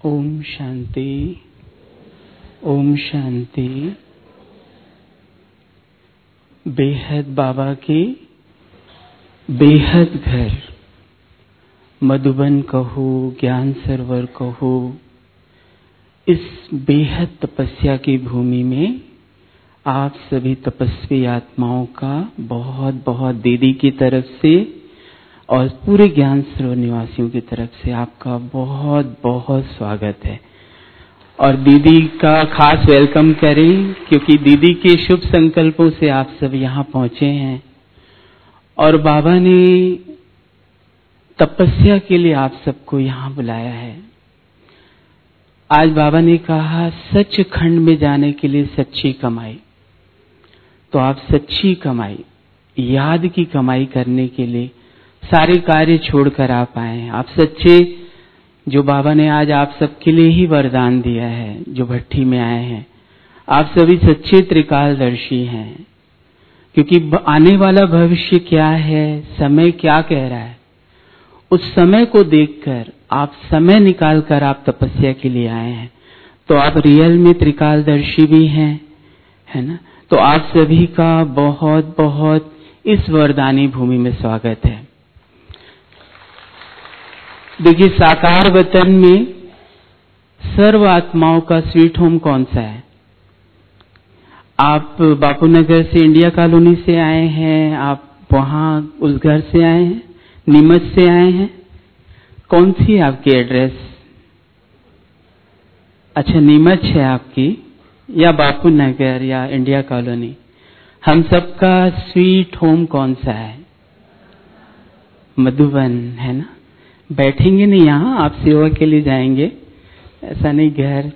ओम शांति, ओम शांति। बेहद बाबा के बेहद घर, मधुबन कहो, ज्ञान सरोवर कहो, इस बेहद तपस्या की भूमि में आप सभी तपस्वी आत्माओं का बहुत बहुत दीदी की तरफ से और पूरे ज्ञान सरोवर निवासियों की तरफ से आपका बहुत बहुत स्वागत है। और दीदी का खास वेलकम करें, क्योंकि दीदी के शुभ संकल्पों से आप सब यहाँ पहुँचे हैं और बाबा ने तपस्या के लिए आप सबको यहाँ बुलाया है। आज बाबा ने कहा सचखंड में जाने के लिए सच्ची कमाई, तो आप सच्ची कमाई, याद की कमाई करने के लिए सारे कार्य छोड़कर आप आए हैं। आप सच्चे, जो बाबा ने आज आप सबके लिए ही वरदान दिया है, जो भट्टी में आए हैं, आप सभी सच्चे त्रिकालदर्शी हैं। क्योंकि आने वाला भविष्य क्या है, समय क्या कह रहा है, उस समय को देखकर आप समय निकालकर आप तपस्या के लिए आए हैं। तो आप रियल में त्रिकालदर्शी भी हैं, है ना। तो आप सभी का बहुत बहुत इस वरदानी भूमि में स्वागत है। देखिए, साकार वतन में सर्व आत्माओं का स्वीट होम कौन सा है? आप बापू नगर से, इंडिया कॉलोनी से आए हैं, आप वहां उस घर से आए हैं, नीमच से आए हैं, कौन सी है आपकी एड्रेस? अच्छा, नीमच है आपकी, या बापू नगर या इंडिया कॉलोनी? हम सबका स्वीट होम कौन सा है? मधुबन, है ना। बैठेंगे नहीं यहाँ, आप सेवा के लिए जाएंगे, ऐसा नहीं घर।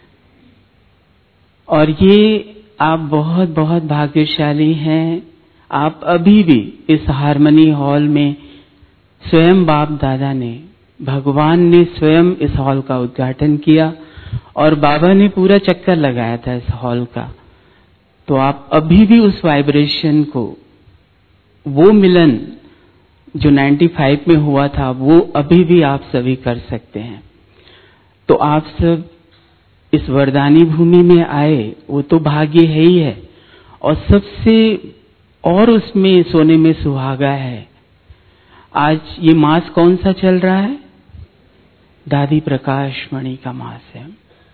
और ये आप बहुत बहुत भाग्यशाली हैं। आप अभी भी इस हार्मनी हॉल में, स्वयं बाप दादा ने, भगवान ने स्वयं इस हॉल का उद्घाटन किया और बाबा ने पूरा चक्कर लगाया था इस हॉल का। तो आप अभी भी उस वाइब्रेशन को, वो मिलन जो 95 में हुआ था, वो अभी भी आप सभी कर सकते हैं। तो आप सब इस वरदानी भूमि में आए, वो तो भाग्य है ही है, और सबसे और उसमें सोने में सुहागा है। आज ये मास कौन सा चल रहा है? दादी प्रकाश मणि का मास है।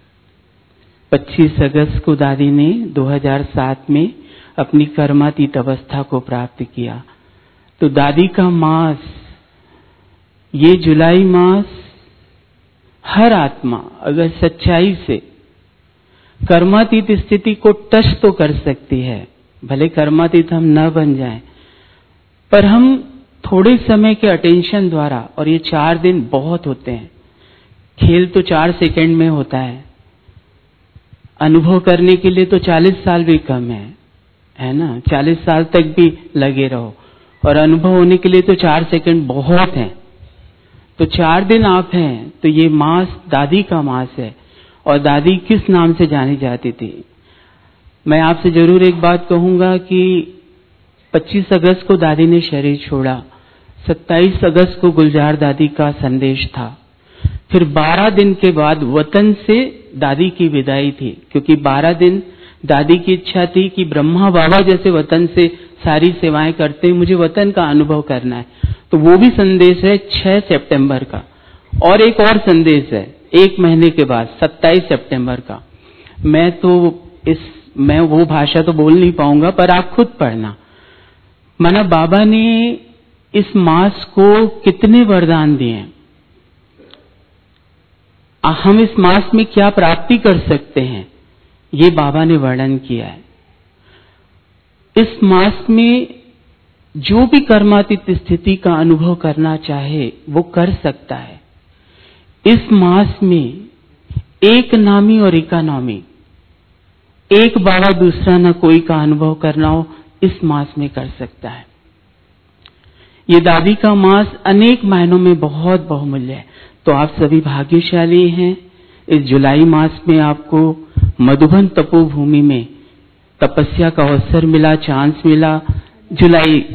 25 अगस्त को दादी ने 2007 में अपनी कर्मातीत अवस्था को प्राप्त किया। तो दादी का मास, ये जुलाई मास, हर आत्मा अगर सच्चाई से कर्मातीत स्थिति को टच तो कर सकती है, भले कर्मातीत हम न बन जाएं, पर हम थोड़े समय के अटेंशन द्वारा, और ये 4 दिन बहुत होते हैं, खेल तो 4 सेकंड में होता है, अनुभव करने के लिए तो 40 साल भी कम है ना। 40 साल तक भी लगे रहो, और अनुभव होने के लिए तो 4 सेकंड बहुत हैं। तो 4 दिन आप हैं, तो ये मास दादी का मास है। और दादी किस नाम से जानी जाती थी? मैं आपसे जरूर एक बात कहूंगा कि 25 अगस्त को दादी ने शरीर छोड़ा, 27 अगस्त को गुलजार दादी का संदेश था, फिर 12 दिन के बाद वतन से दादी की विदाई थी। क्योंकि 12 दिन दादी की इच्छा थी कि ब्रह्मा बाबा जैसे वतन से सारी सेवाएं करते हैं, मुझे वतन का अनुभव करना है। तो वो भी संदेश है 6 सितंबर का, और एक और संदेश है 1 महीने के बाद 27 सितंबर का। मैं वो भाषा तो बोल नहीं पाऊंगा, पर आप खुद पढ़ना। माना बाबा ने इस मास को कितने वरदान दिए हैं, हम इस मास में क्या प्राप्ति कर सकते हैं, ये बाबा ने वर्णन किया है। इस मास में जो भी कर्मातीत स्थिति का अनुभव करना चाहे वो कर सकता है। इस मास में एक नामी और इकोनॉमी, एक बाबा दूसरा न कोई का अनुभव करना हो, इस मास में कर सकता है। ये दादी का मास अनेक मायनों में बहुत बहुमूल्य है। तो आप सभी भाग्यशाली हैं। इस जुलाई मास में आपको मधुबन तपोभूमि में तपस्या का अवसर मिला, चांस मिला।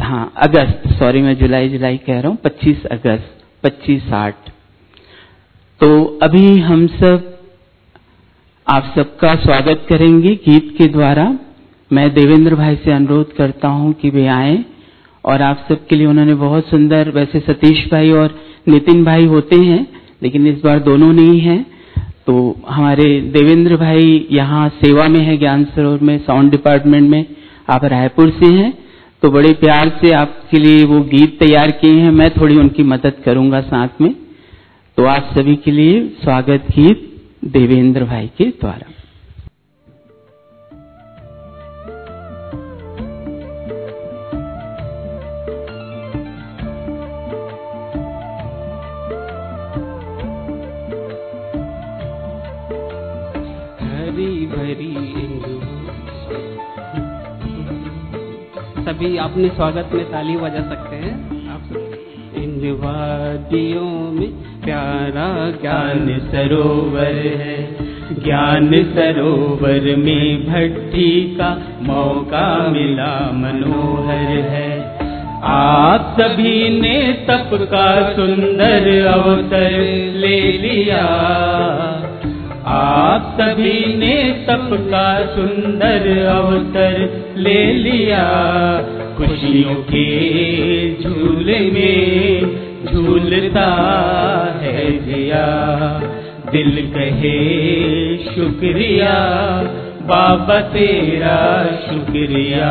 अगस्त, सॉरी मैं जुलाई कह रहा हूं, 25 अगस्त 25/8। तो अभी हम सब आप सबका स्वागत करेंगे गीत के द्वारा। मैं देवेंद्र भाई से अनुरोध करता हूं कि वे आएं, और आप सबके लिए उन्होंने बहुत सुंदर, वैसे सतीश भाई और नितिन भाई होते हैं लेकिन इस बार दोनों नहीं हैं, तो हमारे देवेंद्र भाई यहाँ सेवा में है ज्ञान सरोवर में, साउंड डिपार्टमेंट में। आप रायपुर से हैं, तो बड़े प्यार से आपके लिए वो गीत तैयार किए हैं, मैं थोड़ी उनकी मदद करूंगा साथ में। तो आप सभी के लिए स्वागत गीत देवेंद्र भाई के द्वारा। हरी भरी सभी अपने स्वागत में ताली बजा सकते हैं आप सब। इन वादियों में प्यारा ज्ञान सरोवर है, ज्ञान सरोवर में भट्टी का मौका मिला मनोहर है। आप सभी ने तप का सुंदर अवसर ले लिया, आप सभी ने तप का सुंदर अवसर ले लिया। खुशियों के झूले में झूलता है जिया, दिल कहे शुक्रिया बाबा तेरा शुक्रिया।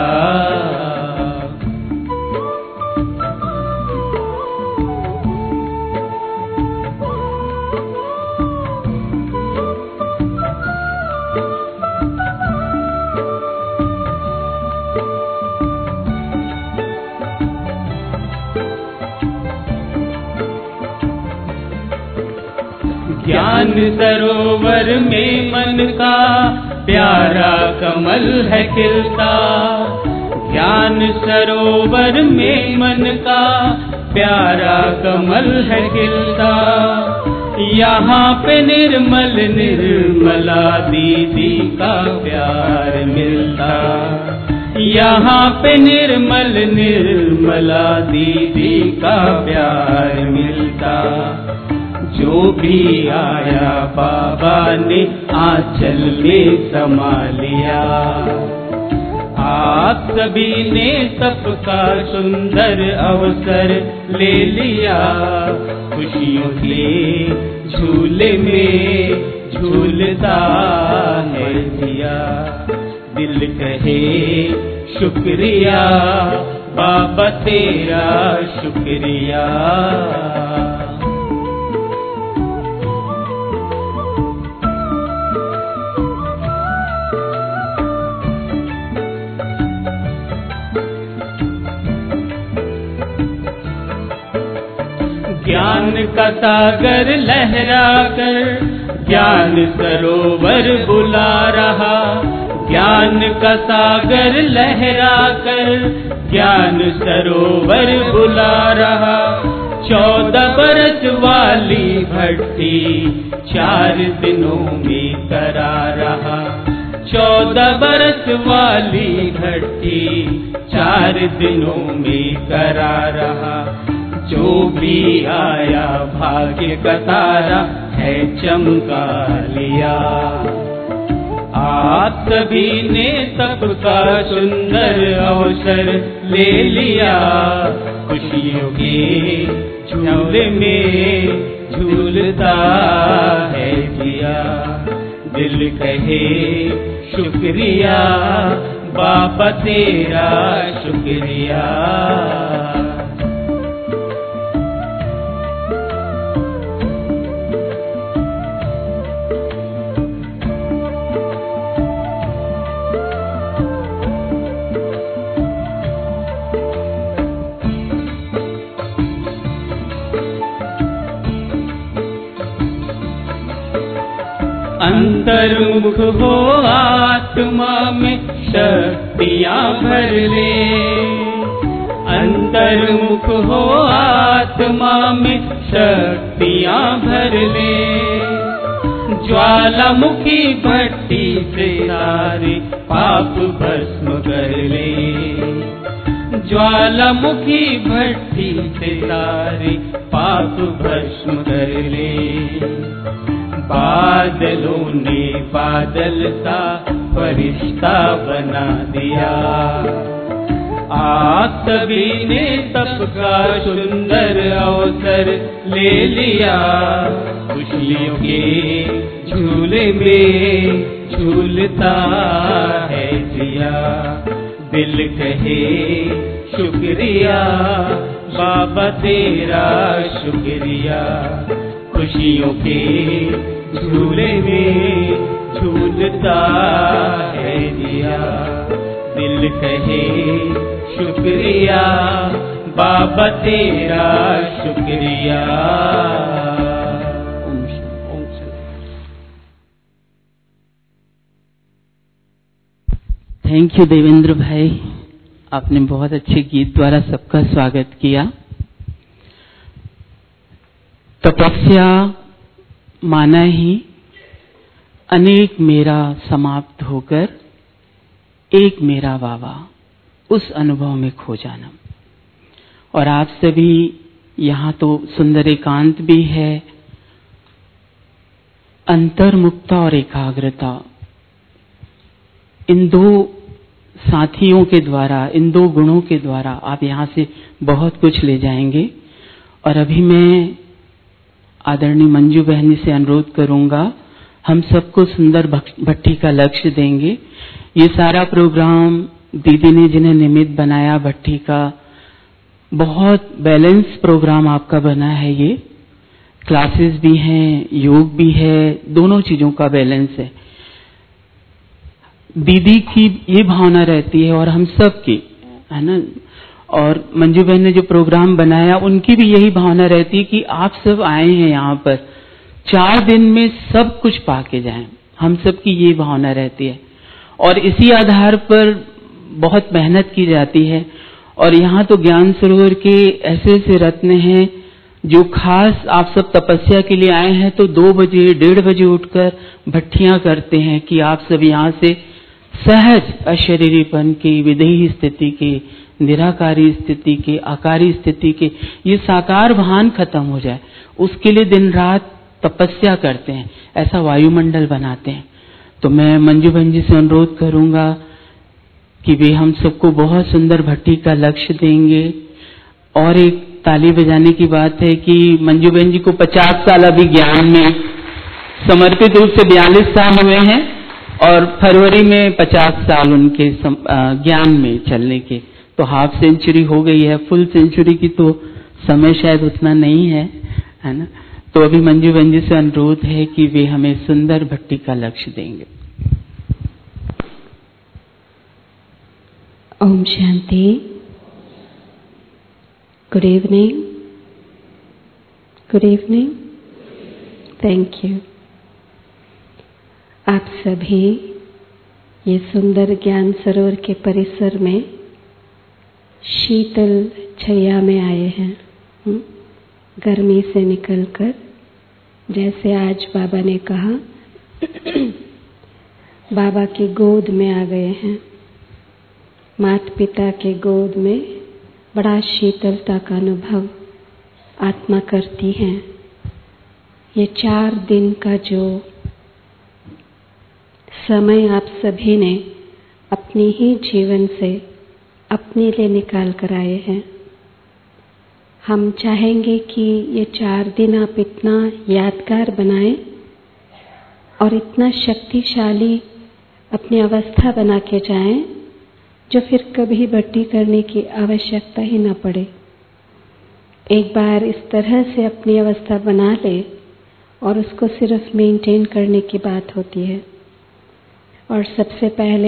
ज्ञान सरोवर में मन का प्यारा कमल है खिलता, ज्ञान सरोवर में मन का प्यारा कमल है खिलता। यहाँ पे निर्मल निर्मला दीदी का प्यार मिलता, यहाँ पे निर्मल निर्मला दीदी का प्यार मिलता। जो भी आया बाबा ने आंचल में समा लिया, आप सभी ने सबका सुंदर अवसर ले लिया। खुशियों के झूले में झूलता है जिया, दिल कहे शुक्रिया बाबा तेरा शुक्रिया। ज्ञान का सागर लहरा कर ज्ञान सरोवर बुला रहा, ज्ञान का सागर लहरा कर ज्ञान सरोवर बुला रहा। 14 बरस वाली भट्टी 4 दिनों में करा रहा, 14 बरस वाली भट्टी 4 दिनों में करा रहा। जो भी आया भाग्य का तारा है चमका लिया, आप सभी ने सबका सुंदर अवसर ले लिया। खुशियों के झूले में झूलता है जिया, दिल कहे शुक्रिया बाबा तेरा शुक्रिया। अंतर्मुख हो आत्मा में शक्तियाँ भर ले, अंतर्मुख हो आत्मा में शक्तियाँ भर ले। ज्वालामुखी भट्टी से सारे पाप भस्म कर ले, ज्वालामुखी भट्टी से सारे पाप भस्म कर ले। बादलों ने बादल सा फरिश्ता बना दिया। आप सभी ने सबका सुंदर अवसर ले लिया। खुशियों के झूले में झूलता है जिया। दिल कहे शुक्रिया बाबा तेरा शुक्रिया। खुशियों के झूले में झूलता है जिया। दिल कहे शुक्रिया बाबा तेरा शुक्रिया। थैंक यू देवेंद्र भाई, आपने बहुत अच्छे गीत द्वारा सबका स्वागत किया। तपस्या माना ही अनेक मेरा समाप्त होकर एक मेरा वावा, उस अनुभव में खो जाना। और आप सभी यहाँ तो सुंदर एकांत भी है, अंतर्मुक्ता और एकाग्रता, इन दो साथियों के द्वारा, इन दो गुणों के द्वारा आप यहाँ से बहुत कुछ ले जाएंगे। और अभी मैं आदरणीय मंजू बहनी से अनुरोध करूंगा, हम सबको सुंदर भट्टी का लक्ष्य देंगे। ये सारा प्रोग्राम दीदी ने जिन्हें निमित्त बनाया भट्टी का, बहुत बैलेंस प्रोग्राम आपका बना है। ये क्लासेस भी हैं, योग भी है, दोनों चीजों का बैलेंस है। दीदी की ये भावना रहती है और हम सब की, है ना। और मंजू बहन ने जो प्रोग्राम बनाया उनकी भी यही भावना रहती है कि आप सब आए हैं यहाँ पर 4 दिन में सब कुछ पाके जाएं। हम सब की ये भावना रहती है और इसी आधार पर बहुत मेहनत की जाती है। और यहाँ तो ज्ञान सरोवर के ऐसे ऐसे रत्न हैं जो खास आप सब तपस्या के लिए आए हैं तो 2 बजे 1:30 बजे उठकर भट्टियां करते हैं कि आप सब यहाँ से सहज अशरीरीपन की, विदेही स्थिति की, निराकारी स्थिति के, आकारी स्थिति के, ये साकार भान खत्म हो जाए, उसके लिए दिन रात तपस्या करते हैं, ऐसा वायुमंडल बनाते हैं। तो मैं मंजू बहन जी से अनुरोध करूंगा कि वे हम सबको बहुत सुंदर भट्टी का लक्ष्य देंगे। और एक ताली बजाने की बात है कि मंजू बहन जी को 50 साल अभी ज्ञान में समर्पित रूप से 42 साल हुए हैं और फरवरी में 50 साल उनके ज्ञान में चलने के, तो हाफ सेंचुरी हो गई है। फुल सेंचुरी की तो समय शायद उतना नहीं है, है ना। तो अभी मंजू बहन जी से अनुरोध है कि वे हमें सुंदर भट्टी का लक्ष्य देंगे। Om Shanti. Good evening. Good evening. Thank you. आप सभी ये सुंदर ज्ञान सरोवर के परिसर में शीतल छाया में आए हैं, गर्मी से निकलकर। जैसे आज बाबा ने कहा, बाबा की गोद में आ गए हैं। माता पिता के गोद में बड़ा शीतलता का अनुभव आत्मा करती है। ये 4 दिन का जो समय आप सभी ने अपनी ही जीवन से अपने लिए निकाल कर आए हैं, हम चाहेंगे कि ये 4 दिन आप इतना यादगार बनाएं और इतना शक्तिशाली अपनी अवस्था बना के जाएं जो फिर कभी भट्टी करने की आवश्यकता ही न पड़े। एक बार इस तरह से अपनी अवस्था बना ले और उसको सिर्फ मेंटेन करने की बात होती है। और सबसे पहले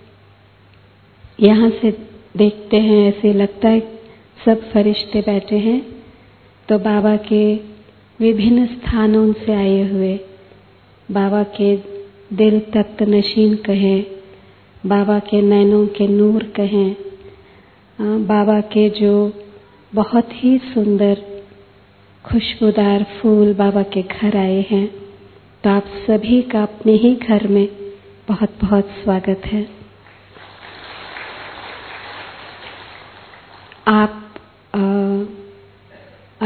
यहाँ से देखते हैं, ऐसे लगता है सब फरिश्ते बैठे हैं, तो बाबा के विभिन्न स्थानों से आए हुए, बाबा के दिल तख्त नशीन कहें, बाबा के नैनों के नूर कहें, बाबा के जो बहुत ही सुंदर खुशबूदार फूल बाबा के घर आए हैं। तो आप सभी का अपने ही घर में बहुत बहुत स्वागत है।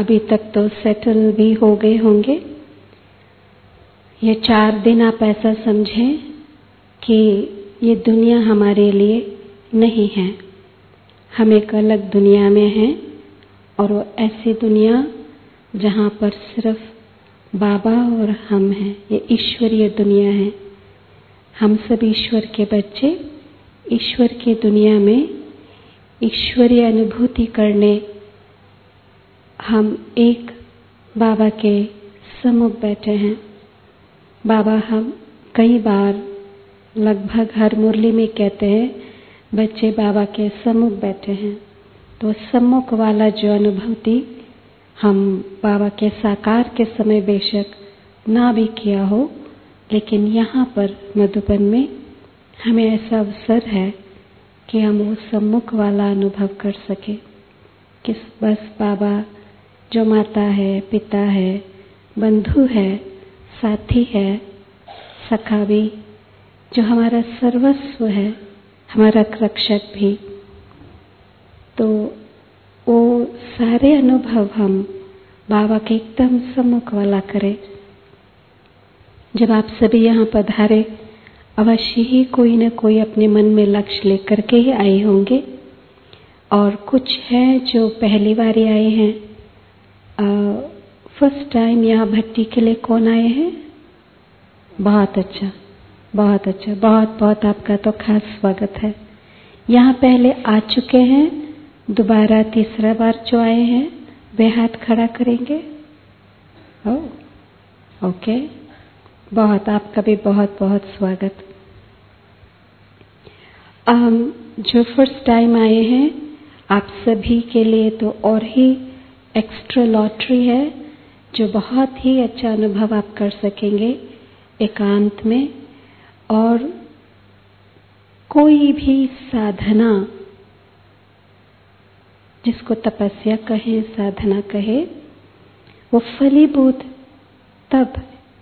अभी तक तो सेटल भी हो गए होंगे। ये 4 दिन आप ऐसा समझें कि ये दुनिया हमारे लिए नहीं है, हम एक अलग दुनिया में हैं, और वो ऐसी दुनिया जहाँ पर सिर्फ बाबा और हम हैं। ये ईश्वरीय दुनिया है। हम सब ईश्वर के बच्चे ईश्वर की दुनिया में ईश्वरीय अनुभूति करने हम एक बाबा के सम्मुख बैठे हैं। बाबा हम कई बार लगभग हर मुरली में कहते हैं बच्चे बाबा के सम्मुख बैठे हैं। तो सम्मुख वाला जो अनुभूति हम बाबा के साकार के समय बेशक ना भी किया हो, लेकिन यहाँ पर मधुबन में हमें ऐसा अवसर है कि हम वो सम्मुख वाला अनुभव कर सके कि बस बाबा जो माता है, पिता है, बंधु है, साथी है, सखा भी, जो हमारा सर्वस्व है, हमारा रक्षक भी, तो वो सारे अनुभव हम बाबा के एकदम सम्मुख वाला करें। जब आप सभी यहाँ पधारे, अवश्य ही कोई न कोई अपने मन में लक्ष्य लेकर के ही आए होंगे, और कुछ हैं जो पहली बार आए हैं। फर्स्ट टाइम यहाँ भट्टी के लिए कौन आए हैं? बहुत अच्छा, बहुत अच्छा, बहुत बहुत आपका तो खास स्वागत है। यहाँ पहले आ चुके हैं, दोबारा तीसरा बार जो आए हैं वे हाथ खड़ा करेंगे। ओके, बहुत, आपका भी बहुत बहुत स्वागत। जो फर्स्ट टाइम आए हैं आप सभी के लिए तो और ही एक्स्ट्रा लॉटरी है, जो बहुत ही अच्छा अनुभव आप कर सकेंगे एकांत में। और कोई भी साधना, जिसको तपस्या कहे, साधना कहे, वो फलीभूत तब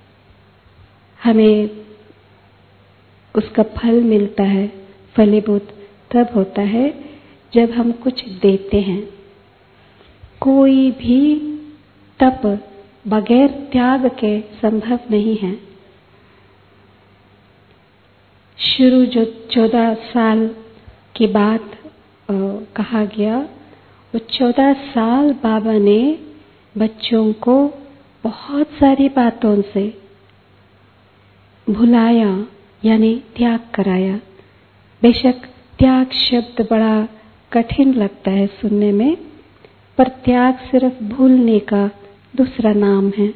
हमें उसका फल मिलता है, फलीभूत तब होता है जब हम कुछ देते हैं। कोई भी तप बगैर त्याग के संभव नहीं है। शुरू जो 14 साल की बात कहा गया, वो 14 साल बाबा ने बच्चों को बहुत सारी बातों से भुलाया, यानी त्याग कराया। बेशक त्याग शब्द बड़ा कठिन लगता है सुनने में, पर त्याग सिर्फ भूलने का दूसरा नाम है।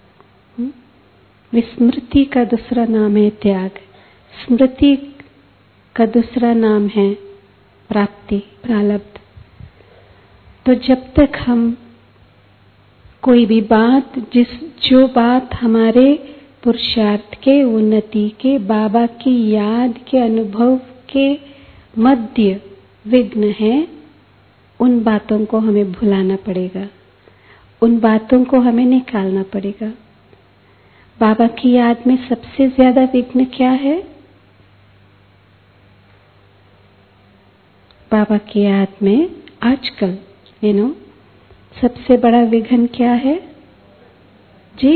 विस्मृति का दूसरा नाम है त्याग, स्मृति का दूसरा नाम है प्राप्ति, प्रारब्ध। तो जब तक हम कोई भी बात, जो बात हमारे पुरुषार्थ के, उन्नति के, बाबा की याद के, अनुभव के मध्य विघ्न है, उन बातों को हमें भुलाना पड़ेगा, उन बातों को हमें निकालना पड़ेगा। बाबा की याद में सबसे ज्यादा विघ्न क्या है? बाबा की याद में आजकल सबसे बड़ा विघ्न क्या है जी?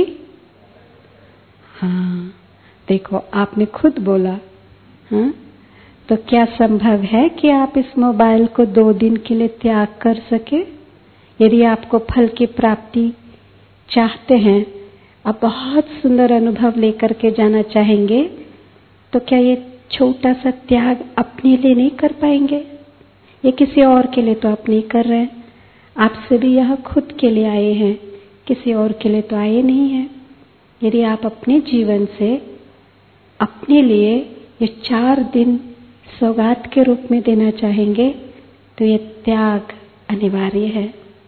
हाँ, देखो आपने खुद बोला। हाँ, तो क्या संभव है कि आप इस मोबाइल को 2 दिन के लिए त्याग कर सके? यदि आपको फल की प्राप्ति चाहते हैं, आप बहुत सुंदर अनुभव लेकर के जाना चाहेंगे, तो क्या ये छोटा सा त्याग अपने लिए नहीं कर पाएंगे? ये किसी और के लिए तो आप नहीं कर रहे हैं। आप सभी यहाँ खुद के लिए आए हैं, किसी और के लिए तो आए नहीं हैं। यदि आप अपने जीवन से अपने लिए ये 4 दिन सौगात के रूप में देना चाहेंगे, तो ये त्याग अनिवार्य है।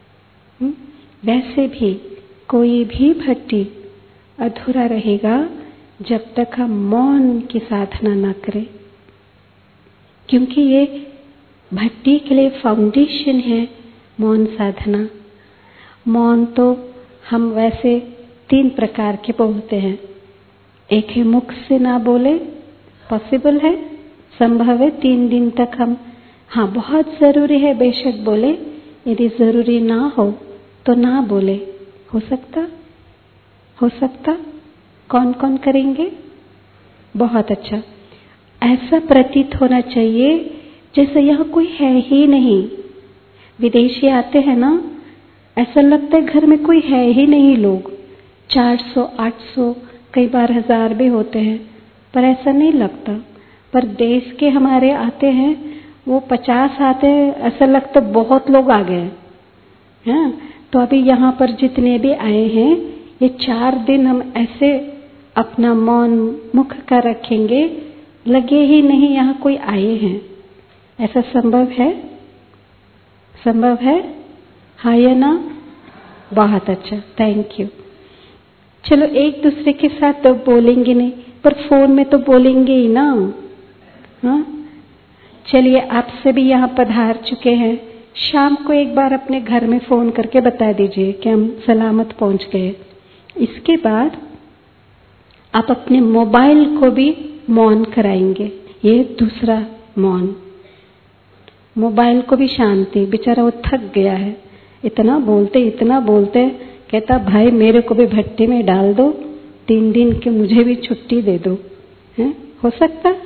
वैसे भी कोई भी भक्ति अधूरा रहेगा जब तक हम मौन की साधना ना करें, क्योंकि ये भक्ति के लिए फाउंडेशन है मौन साधना। मौन तो हम वैसे 3 प्रकार के बोलते हैं। एक है मुख से ना बोले, पॉसिबल है, संभव है 3 दिन तक हम, हाँ बहुत जरूरी है बेशक बोले। यदि जरूरी ना हो तो ना बोले। हो सकता? हो सकता? कौन कौन करेंगे? बहुत अच्छा। ऐसा प्रतीत होना चाहिए जैसे यहाँ कोई है ही नहीं। विदेशी आते हैं ना, ऐसा लगता है घर में कोई है ही नहीं। लोग 400, 800, कई बार 1000 भी होते हैं, पर ऐसा नहीं लगता। पर देश के हमारे आते हैं, वो 50 आते हैं, ऐसा लगता बहुत लोग आ गए हैं। तो अभी यहाँ पर जितने भी आए हैं, ये 4 दिन हम ऐसे अपना मौन मुख का रखेंगे, लगे ही नहीं यहाँ कोई आए हैं। ऐसा संभव है? संभव है? हाँ या ना? बहुत अच्छा, थैंक यू। चलो एक दूसरे के साथ तो बोलेंगे नहीं, पर फोन में तो बोलेंगे ही ना। हाँ, चलिए आप सभी यहाँ पधार चुके हैं। शाम को एक बार अपने घर में फोन करके बता दीजिए कि हम सलामत पहुंच गए। इसके बाद आप अपने मोबाइल को भी मौन कराएंगे। ये दूसरा मौन। मोबाइल को भी शांति, बेचारा वो थक गया है, इतना बोलते कहता भाई मेरे को भी भट्टी में डाल दो, 3 दिन की मुझे भी छुट्टी दे दो। है? हो सकता?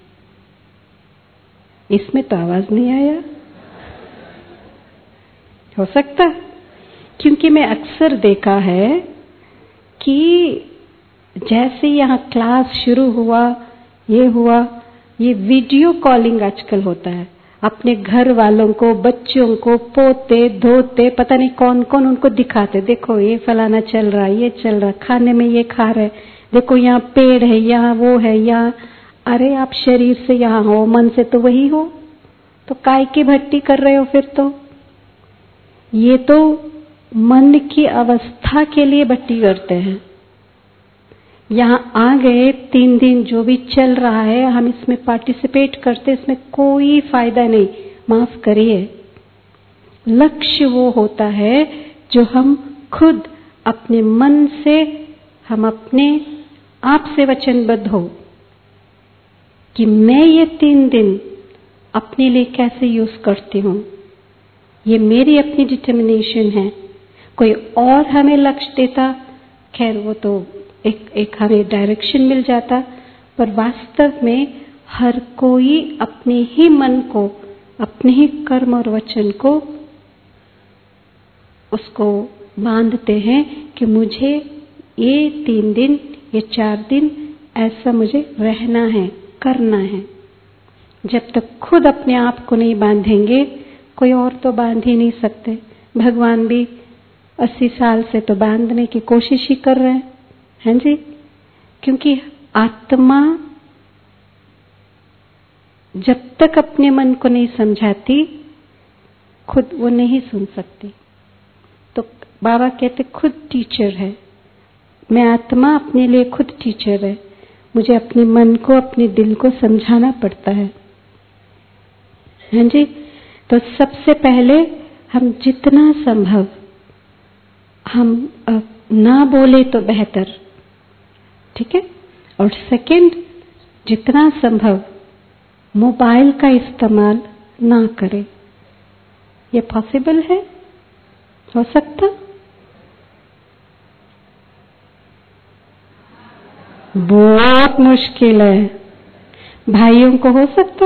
इसमें तो आवाज नहीं आया। हो सकता? क्योंकि मैं अक्सर देखा है कि जैसे यहाँ क्लास शुरू हुआ, ये वीडियो कॉलिंग आजकल होता है। अपने घर वालों को, बच्चों को, पोते धोते, पता नहीं कौन कौन उनको दिखाते, देखो ये फलाना चल रहा है, ये चल रहा, खाने में ये खा रहे, देखो यहाँ पेड़ है, यहाँ वो है, यहाँ। अरे आप शरीर से यहाँ हो, मन से तो वही हो, तो काय की भट्टी कर रहे हो फिर? तो ये तो मन की अवस्था के लिए भट्टी करते हैं। यहाँ आ गए, 3 दिन जो भी चल रहा है हम इसमें पार्टिसिपेट करते, इसमें कोई फायदा नहीं, माफ करिए। लक्ष्य वो होता है जो हम खुद अपने मन से, हम अपने आप से वचनबद्ध हो कि मैं ये 3 दिन अपने लिए कैसे यूज करती हूँ। ये मेरी अपनी डिटर्मिनेशन है। कोई और हमें लक्ष्य देता, खैर वो तो एक हमें डायरेक्शन मिल जाता, पर वास्तव में हर कोई अपने ही मन को, अपने ही कर्म और वचन को उसको बांधते हैं कि मुझे ये 3 दिन, ये 4 दिन ऐसा मुझे रहना है, करना है। जब तक खुद अपने आप को नहीं बांधेंगे, कोई और तो बांध ही नहीं सकते। भगवान भी 80 साल से तो बांधने की कोशिश ही कर रहे हैं जी, क्योंकि आत्मा जब तक अपने मन को नहीं समझाती, खुद वो नहीं सुन सकती। तो बाबा कहते खुद टीचर है, मैं आत्मा अपने लिए खुद टीचर है। मुझे अपने मन को, अपने दिल को समझाना पड़ता है। हाँ जी, तो सबसे पहले हम जितना संभव हम ना बोले तो बेहतर, ठीक है। और सेकंड, जितना संभव मोबाइल का इस्तेमाल ना करें। ये पॉसिबल है? हो सकता? बहुत मुश्किल है। भाइयों को हो सकता?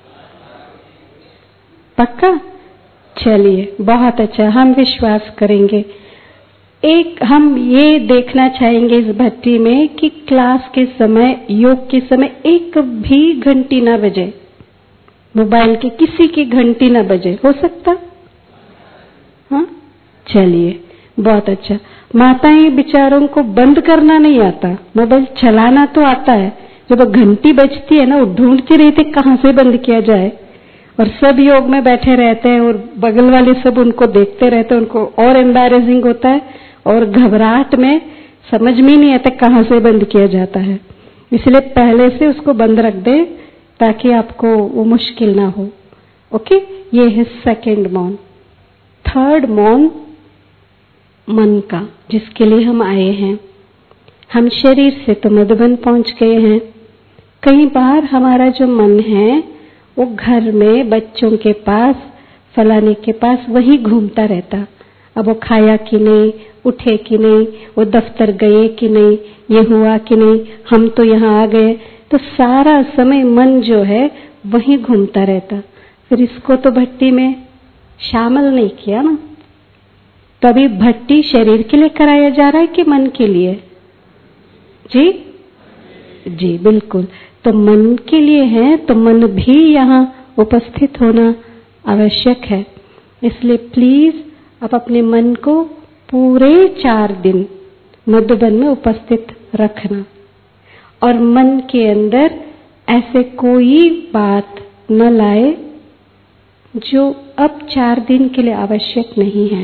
पक्का? चलिए बहुत अच्छा, हम विश्वास करेंगे। एक हम ये देखना चाहेंगे इस भट्टी में कि क्लास के समय, योग के समय एक भी घंटी ना बजे, मोबाइल की किसी की घंटी ना बजे। हो सकता? हाँ, चलिए बहुत अच्छा। माताएं बेचारों को बंद करना नहीं आता, मोबाइल चलाना तो आता है। जब घंटी बजती है ना, वो ढूंढती रहती कहाँ से बंद किया जाए, और सब योग में बैठे रहते हैं और बगल वाले सब उनको देखते रहते हैं। उनको और एम्बैरेसिंग होता है और घबराहट में समझ में नहीं आता कहाँ से बंद किया जाता है। इसलिए पहले से उसको बंद रख दे ताकि आपको वो मुश्किल ना हो। ओके, ये है सेकंड मौन। थर्ड मौन मन का, जिसके लिए हम आए हैं। हम शरीर से तो मधुबन पहुंच गए हैं। कई बार हमारा जो मन है वो घर में बच्चों के पास, फलाने के पास वही घूमता रहता। अब वो खाया कि नहीं, उठे कि नहीं, वो दफ्तर गए कि नहीं, ये हुआ कि नहीं, हम तो यहाँ आ गए। तो सारा समय मन जो है वहीं घूमता रहता। फिर इसको तो भट्टी में शामिल नहीं किया ना। तो अभी भट्टी शरीर के लिए कराया जा रहा है कि मन के लिए? जी जी बिल्कुल। तो मन के लिए है, तो मन भी यहाँ उपस्थित होना आवश्यक है। इसलिए प्लीज आप अपने मन को पूरे 4 दिन मधुबन में उपस्थित रखना, और मन के अंदर ऐसे कोई बात न लाए जो अब 4 दिन के लिए आवश्यक नहीं है।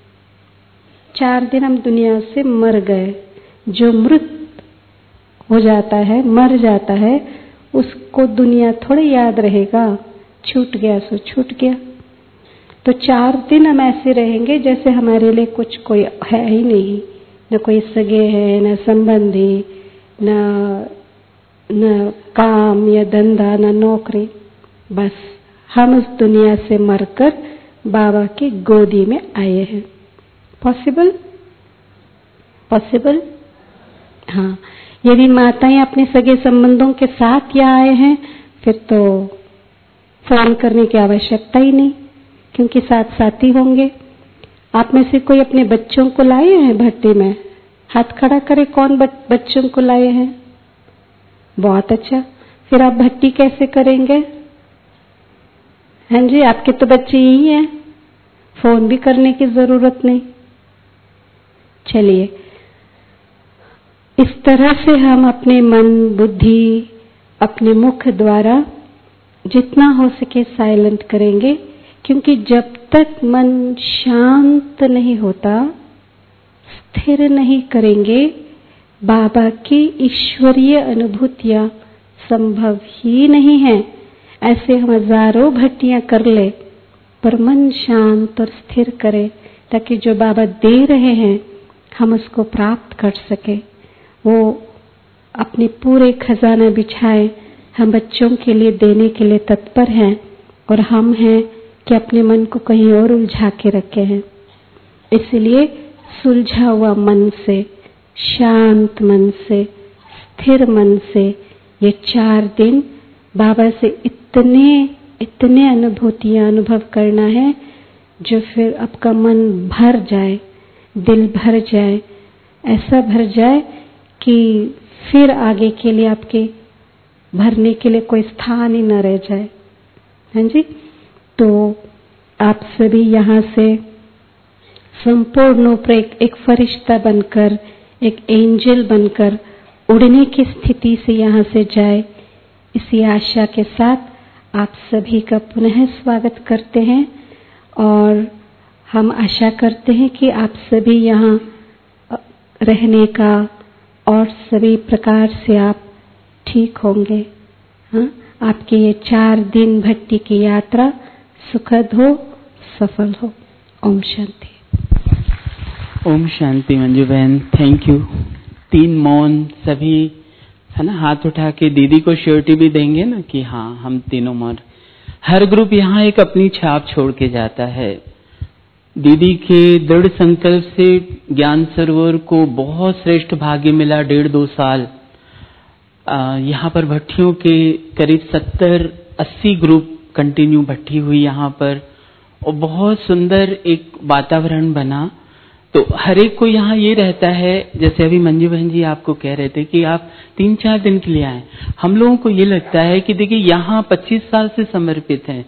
4 दिन हम दुनिया से मर गए। जो मृत हो जाता है, मर जाता है, उसको दुनिया थोड़े याद रहेगा। छूट गया सो छूट गया। तो 4 दिन हम ऐसे रहेंगे जैसे हमारे लिए कुछ कोई है ही नहीं, न कोई सगे है, न संबंधी, न काम या धंधा, न नौकरी। बस हम इस दुनिया से मरकर बाबा की गोदी में आए हैं। पॉसिबल? पॉसिबल? हाँ। यदि माताएं अपने सगे संबंधों के साथ यहाँ आए हैं, फिर तो फोन करने की आवश्यकता ही नहीं, क्योंकि साथ साथी होंगे। आप में से कोई अपने बच्चों को लाए हैं भट्टी में? हाथ खड़ा करे, कौन बच्चों को लाए हैं? बहुत अच्छा। फिर आप भट्टी कैसे करेंगे? हाँ जी, आपके तो बच्चे यही हैं, फोन भी करने की जरूरत नहीं। चलिए, इस तरह से हम अपने मन, बुद्धि, अपने मुख द्वारा जितना हो सके साइलेंट करेंगे, क्योंकि जब तक मन शांत नहीं होता, स्थिर नहीं करेंगे, बाबा की ईश्वरीय अनुभूतियां संभव ही नहीं है। ऐसे हम हजारों भट्टियां कर ले, पर मन शांत और स्थिर करे, ताकि जो बाबा दे रहे हैं हम उसको प्राप्त कर सके। वो अपने पूरे खजाना बिछाए, हम बच्चों के लिए देने के लिए तत्पर हैं, और हम हैं कि अपने मन को कहीं और उलझा के रखे हैं। इसलिए सुलझा हुआ मन से, शांत मन से, स्थिर मन से ये 4 दिन बाबा से इतने अनुभूतियां अनुभव करना है, जो फिर आपका मन भर जाए, दिल भर जाए, ऐसा भर जाए कि फिर आगे के लिए आपके भरने के लिए कोई स्थान ही न रह जाए। हाँ जी। तो आप सभी यहाँ से संपूर्ण ऊपर एक फरिश्ता बनकर, एक एंजल बनकर उड़ने की स्थिति से यहाँ से जाए, इसी आशा के साथ आप सभी का पुनः स्वागत करते हैं। और हम आशा करते हैं कि आप सभी यहाँ रहने का और सभी प्रकार से आप ठीक होंगे। हाँ? आपकी ये 4 दिन भट्टी की यात्रा सुखद हो, सफल हो। ओम शांति। ओम शांति मंजू बहन, थैंक यू। 3 मौन सभी है ना, हाथ उठा के दीदी को श्योरिटी भी देंगे ना कि हाँ हम तीनों मौन। हर ग्रुप यहाँ एक अपनी छाप छोड़ के जाता है। दीदी के दृढ़ संकल्प से ज्ञान सरोवर को बहुत श्रेष्ठ भाग्य मिला। 1.5-2 साल यहाँ पर भट्टियों के करीब 70-80 ग्रुप कंटिन्यू भट्टी हुई यहाँ पर, और बहुत सुंदर एक वातावरण बना। तो हर एक को यहाँ ये रहता है, जैसे अभी मंजू बहन जी आपको कह रहे थे कि आप 3-4 दिन के लिए आए। हम लोगों को ये लगता है कि देखिए यहाँ 25 साल से समर्पित हैं,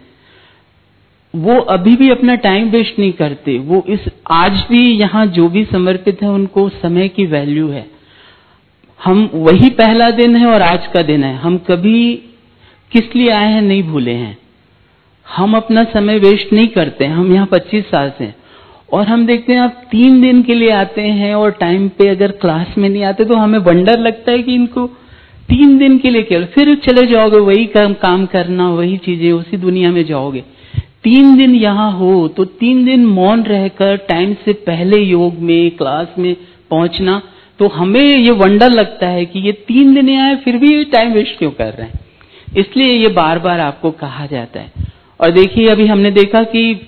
वो अभी भी अपना टाइम वेस्ट नहीं करते। वो आज भी यहाँ जो भी समर्पित है उनको समय की वैल्यू है। हम वही पहला दिन है और आज का दिन है, हम कभी किस लिए आए हैं नहीं भूले हैं। हम अपना समय वेस्ट नहीं करते। हम यहाँ 25 साल से, और हम देखते हैं आप 3 दिन के लिए आते हैं और टाइम पे अगर क्लास में नहीं आते तो हमें वंडर लगता है कि इनको 3 दिन के लिए केवल, फिर चले जाओगे वही काम करना, वही चीजें, उसी दुनिया में जाओगे। 3 दिन यहाँ हो तो 3 दिन मौन रहकर टाइम से पहले योग में क्लास में पहुंचना, तो हमें ये वंडर लगता है कि ये 3 दिन आए फिर भी टाइम वेस्ट क्यों कर रहे हैं। इसलिए ये बार बार आपको कहा जाता है। और देखिए अभी हमने देखा कि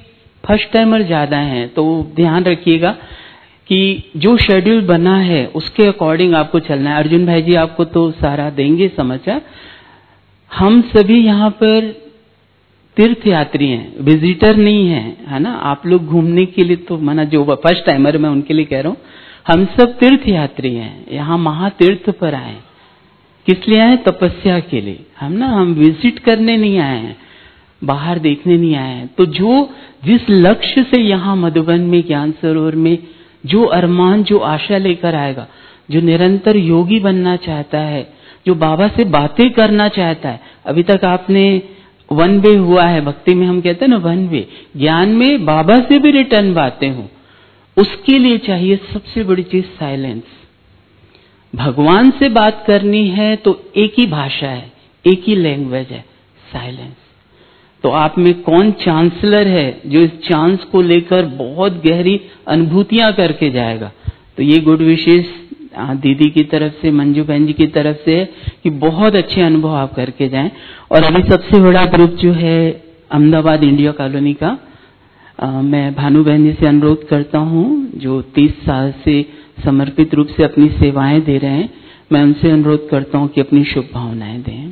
फर्स्ट टाइमर ज्यादा हैं, तो ध्यान रखिएगा कि जो शेड्यूल बना है उसके अकॉर्डिंग आपको चलना है। अर्जुन भाई जी आपको तो सारा देंगे समाचार। हम सभी यहाँ पर तीर्थ यात्री हैं, विजिटर नहीं हैं, है ना। आप लोग घूमने के लिए तो माना जो फर्स्ट टाइमर मैं उनके लिए कह रहा हूँ, हम सब तीर्थ यात्री हैं, यहाँ महातीर्थ पर आए। किस लिए आए? तपस्या के लिए, हम विजिट करने नहीं आए हैं, बाहर देखने नहीं आए हैं। तो जो जिस लक्ष्य से यहाँ मधुबन में ज्ञान सरोवर में जो अरमान जो आशा लेकर आएगा, जो निरंतर योगी बनना चाहता है, जो बाबा से बातें करना चाहता है। अभी तक आपने वन वे हुआ है, भक्ति में हम कहते हैं ना वन वे, ज्ञान में बाबा से भी रिटर्न बातें हो, उसके लिए चाहिए सबसे बड़ी चीज साइलेंस। भगवान से बात करनी है तो एक ही भाषा है, एक ही लैंग्वेज है, साइलेंस। तो आप में कौन चांसलर है जो इस चांस को लेकर बहुत गहरी अनुभूतियां करके जाएगा? तो ये गुड विशेष दीदी की तरफ से, मंजू बहन जी की तरफ से है कि बहुत अच्छे अनुभव आप करके जाएं। और अभी सबसे बड़ा ग्रुप जो है अहमदाबाद इंडिया कॉलोनी का, मैं भानु बहन जी से अनुरोध करता हूं, जो 30 साल से समर्पित रूप से अपनी सेवाएं दे रहे हैं, मैं उनसे अनुरोध करता हूं कि अपनी शुभ भावनाएं दें।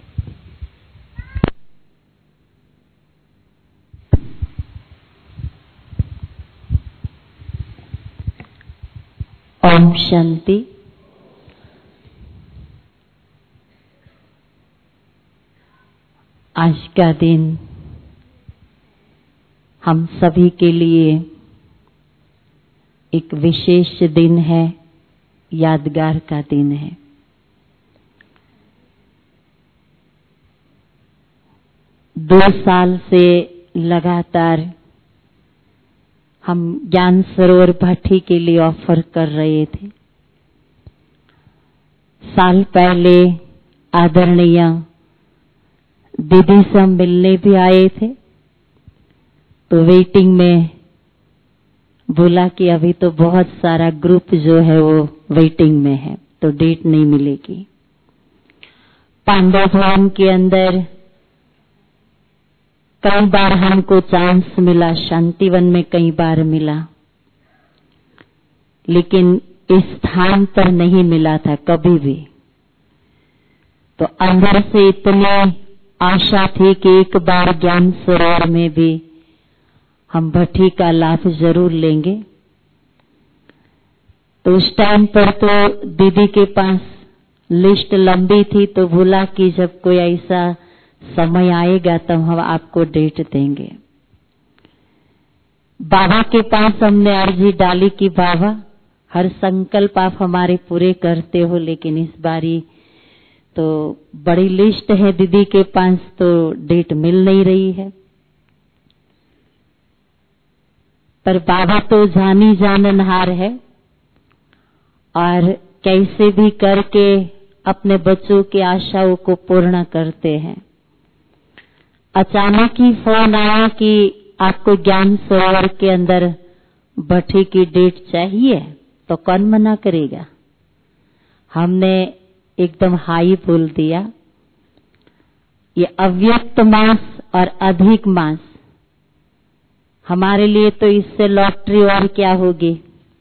ओम शांति। आज का दिन हम सभी के लिए एक विशेष दिन है, यादगार का दिन है। दो साल से लगातार हम ज्ञान सरोवर भट्टी के लिए ऑफर कर रहे थे। साल पहले आदरणीय दीदी से हम मिलने भी आए थे, तो वेटिंग में बोला कि अभी तो बहुत सारा ग्रुप जो है वो वेटिंग में है, तो डेट नहीं मिलेगी। पांडव भवन के अंदर कई बार हमको चांस मिला, शांतिवन में कई बार मिला, लेकिन इस स्थान पर नहीं मिला था कभी भी। तो अंदर से इतनी आशा थी कि एक बार ज्ञान सरोवर में भी हम भट्टी का लाभ जरूर लेंगे। तो उस टाइम पर तो दीदी के पास लिस्ट लंबी थी, तो बोला कि जब कोई ऐसा समय आएगा तब हम आपको डेट देंगे। बाबा के पास हमने अर्जी डाली कि बाबा हर संकल्प आप हमारे पूरे करते हो, लेकिन इस बारी तो बड़ी लिस्ट है दीदी के पास, तो डेट मिल नहीं रही है। पर बाबा तो जानी जाननहार है और कैसे भी करके अपने बच्चों की आशाओं को पूर्ण करते हैं। अचानक ही फोन आया कि आपको ज्ञान सरोवर के अंदर भट्टी की डेट चाहिए, तो कौन मना करेगा। हमने एकदम हाई बोल दिया। ये अव्यक्त मास और अधिक मास हमारे लिए तो इससे लॉटरी और क्या होगी।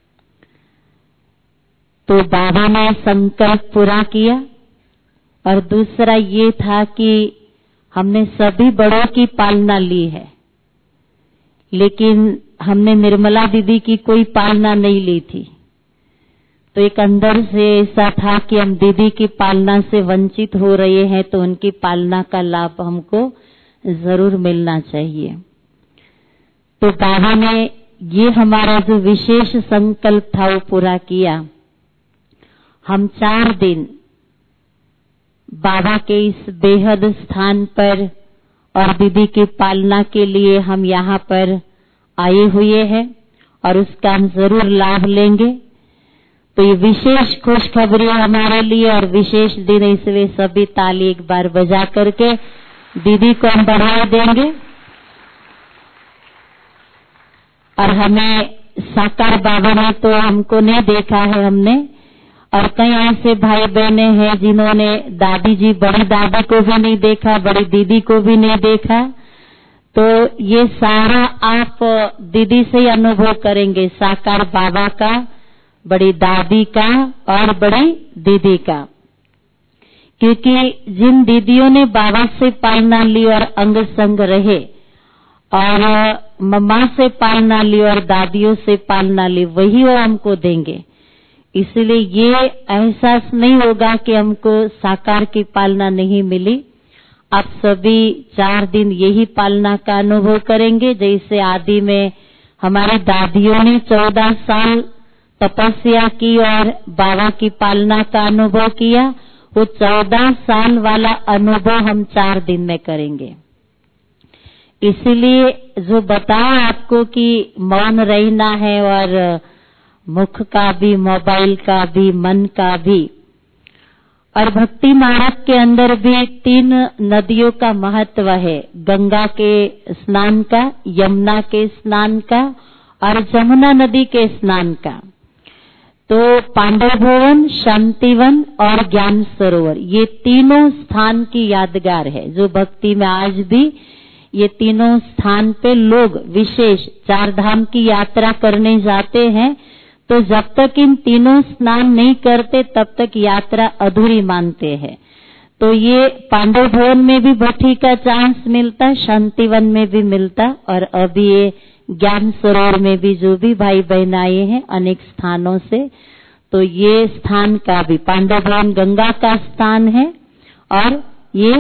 तो बाबा ने संकल्प पूरा किया। और दूसरा ये था कि हमने सभी बड़ों की पालना ली है, लेकिन हमने निर्मला दीदी की कोई पालना नहीं ली थी। तो एक अंदर से ऐसा था कि हम दीदी की पालना से वंचित हो रहे हैं, तो उनकी पालना का लाभ हमको जरूर मिलना चाहिए। तो बाबा ने ये हमारा जो विशेष संकल्प था वो पूरा किया। हम 4 दिन बाबा के इस बेहद स्थान पर और दीदी की पालना के लिए हम यहाँ पर आए हुए हैं और उसका हम जरूर लाभ लेंगे। तो ये विशेष खुशखबरी हमारे लिए और विशेष दिन, इसलिए सभी ताली एक बार बजा करके दीदी को हम बढ़ा देंगे। और हमें साकार बाबा ने तो हमको नहीं देखा है हमने, और कई ऐसे भाई बहने हैं जिन्होंने दादी जी, बड़ी दादी को भी नहीं देखा, बड़ी दीदी को भी नहीं देखा। तो ये सारा आप दीदी से ही अनुभव करेंगे, साकार बाबा का, बड़ी दादी का और बड़ी दीदी का। क्योंकि जिन दीदियों ने बाबा से पालना ली और अंग संग रहे और मम्मा से पालना ली और दादियों से पालना ली, वही वो हमको देंगे। इसलिए ये एहसास नहीं होगा कि हमको साकार की पालना नहीं मिली। आप सभी 4 दिन यही पालना का अनुभव करेंगे। जैसे आदि में हमारी दादियों ने 14 साल तपस्या की और बाबा की पालना का अनुभव किया, वो 14 साल वाला अनुभव हम 4 दिन में करेंगे। इसीलिए जो बताओ आपको कि मौन रहना है और मुख का भी, मोबाइल का भी, मन का भी। और भक्ति मार्ग के अंदर भी 3 नदियों का महत्व है, गंगा के स्नान का, यमुना के स्नान का और जमुना नदी के स्नान का। तो पांडव भवन, शांतिवन और ज्ञान सरोवर, ये तीनों स्थान की यादगार है। जो भक्ति में आज भी ये तीनों स्थान पे लोग विशेष 4 धाम की यात्रा करने जाते हैं, तो जब तक इन तीनों स्नान नहीं करते तब तक यात्रा अधूरी मानते हैं। तो ये पांडव भवन में भी भट्टी का चांस मिलता, शांतिवन में भी मिलता और अभी ये ज्ञान सरोवर में भी जो भी भाई बहन आए हैं अनेक स्थानों से, तो ये स्थान का भी, पांडव भवन गंगा का स्थान है और ये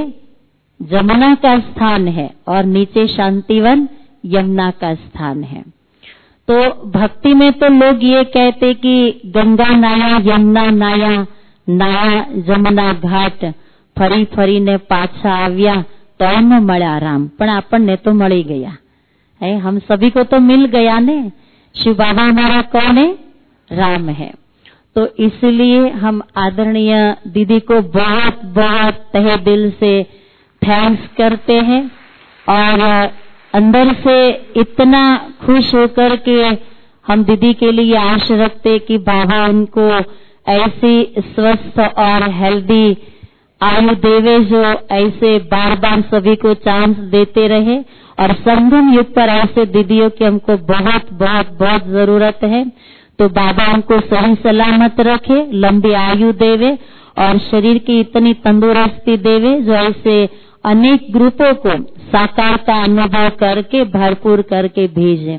जमुना का स्थान है और नीचे शांतिवन यमुना का स्थान है। तो भक्ति में तो लोग ये कहते कि गंगा नाया, यमुना नाया, नाया जमुना घाट, फरी फरी ने पाछा आव्या तो न મળ્યા राम। पण આપણને तो मળી गया है, हम सभी को तो मिल गया ने। शिव बाबा हमारा कौन है? राम है। तो इसलिए हम आदरणीय दीदी को बहुत बहुत तहे दिल से थैंक्स करते हैं और अंदर से इतना खुश होकर के हम दीदी के लिए आश रखते कि बाबा उनको ऐसी स्वस्थ और हेल्दी आयु देवे, जो ऐसे बार बार सभी को चांस देते रहे। और संगम युग पर ऐसे दीदियों की हमको बहुत बहुत बहुत जरूरत है। तो बाबा उनको सही सलामत रखे, लंबी आयु देवे और शरीर की इतनी तंदुरुस्ती देवे, जो ऐसे अनेक ग्रुपों को साकार का अनुभव करके भरपूर करके भेजे।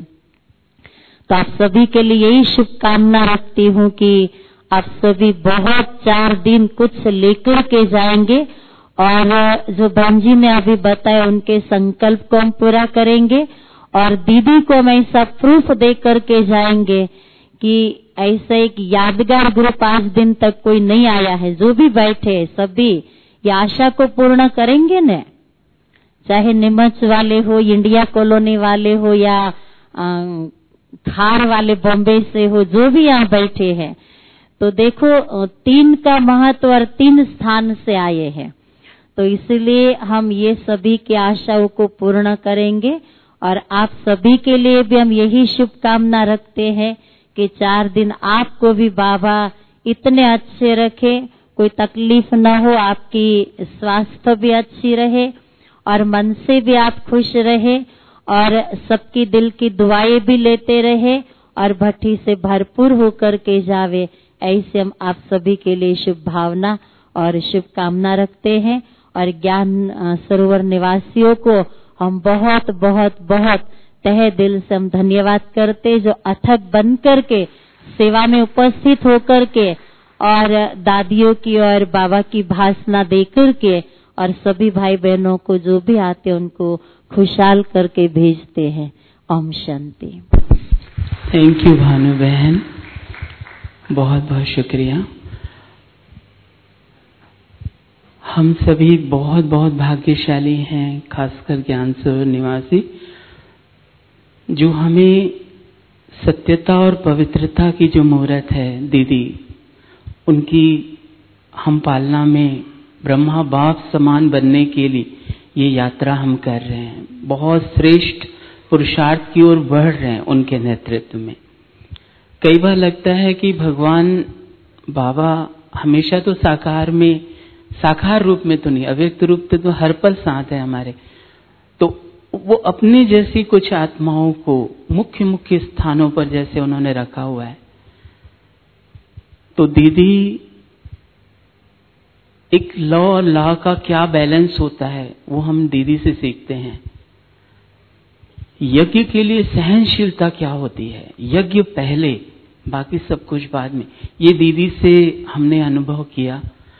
तो आप सभी के लिए यही शुभकामना रखती हूँ कि आप सभी बहुत 4 दिन कुछ लेकर के जाएंगे और जो बहन जी ने अभी बताया उनके संकल्प को हम पूरा करेंगे और दीदी को हम ऐसा प्रूफ दे करके जाएंगे कि ऐसा एक यादगार ग्रुप 5 दिन तक कोई नहीं आया है। जो भी बैठे सभी ये आशा को पूर्ण करेंगे न, चाहे नीमच वाले हो, इंडिया कॉलोनी वाले हो या खार वाले बॉम्बे से हो, जो भी यहाँ बैठे हैं। तो देखो 3 का महत्व और 3 स्थान से आए हैं, तो इसलिए हम ये सभी की आशाओं को पूर्ण करेंगे और आप सभी के लिए भी हम यही शुभकामना रखते हैं कि 4 दिन आपको भी बाबा इतने अच्छे रखे, कोई तकलीफ न हो, आपकी स्वास्थ्य भी अच्छी रहे और मन से भी आप खुश रहे और सबकी दिल की दुआएं भी लेते रहे और भट्टी से भरपूर होकर के जावे। ऐसे हम आप सभी के लिए शुभ भावना और शुभकामना रखते हैं। और ज्ञान सरोवर निवासियों को हम बहुत बहुत बहुत तहे दिल से हम धन्यवाद करते, जो अथक बन करके सेवा में उपस्थित होकर के और दादियों की और बाबा की भाषणा देकर के और सभी भाई बहनों को जो भी आते हैं उनको खुशहाल करके भेजते हैं। ओम शांति। थैंक यू भानु बहन, बहुत बहुत शुक्रिया। हम सभी बहुत बहुत भाग्यशाली हैं, खासकर ज्ञान सरोवर निवासी, जो हमें सत्यता और पवित्रता की जो मुहूर्त है दीदी, उनकी हम पालना में ब्रह्मा बाप समान बनने के लिए ये यात्रा हम कर रहे हैं। बहुत श्रेष्ठ पुरुषार्थ की ओर बढ़ रहे हैं उनके नेतृत्व में। कई बार लगता है कि भगवान बाबा हमेशा तो साकार रूप में तो नहीं, अव्यक्त रूप तो हर पल साथ है हमारे। तो वो अपने जैसी कुछ आत्माओं को मुख्य मुख्य स्थानों पर जैसे उन्होंने रखा हुआ है। तो दीदी एक लॉ और लॉ का क्या बैलेंस होता है वो हम दीदी से सीखते हैं। यज्ञ के लिए सहनशीलता क्या होती है, यज्ञ पहले बाकी सब कुछ बाद में, ये दीदी से हमने अनुभव किया।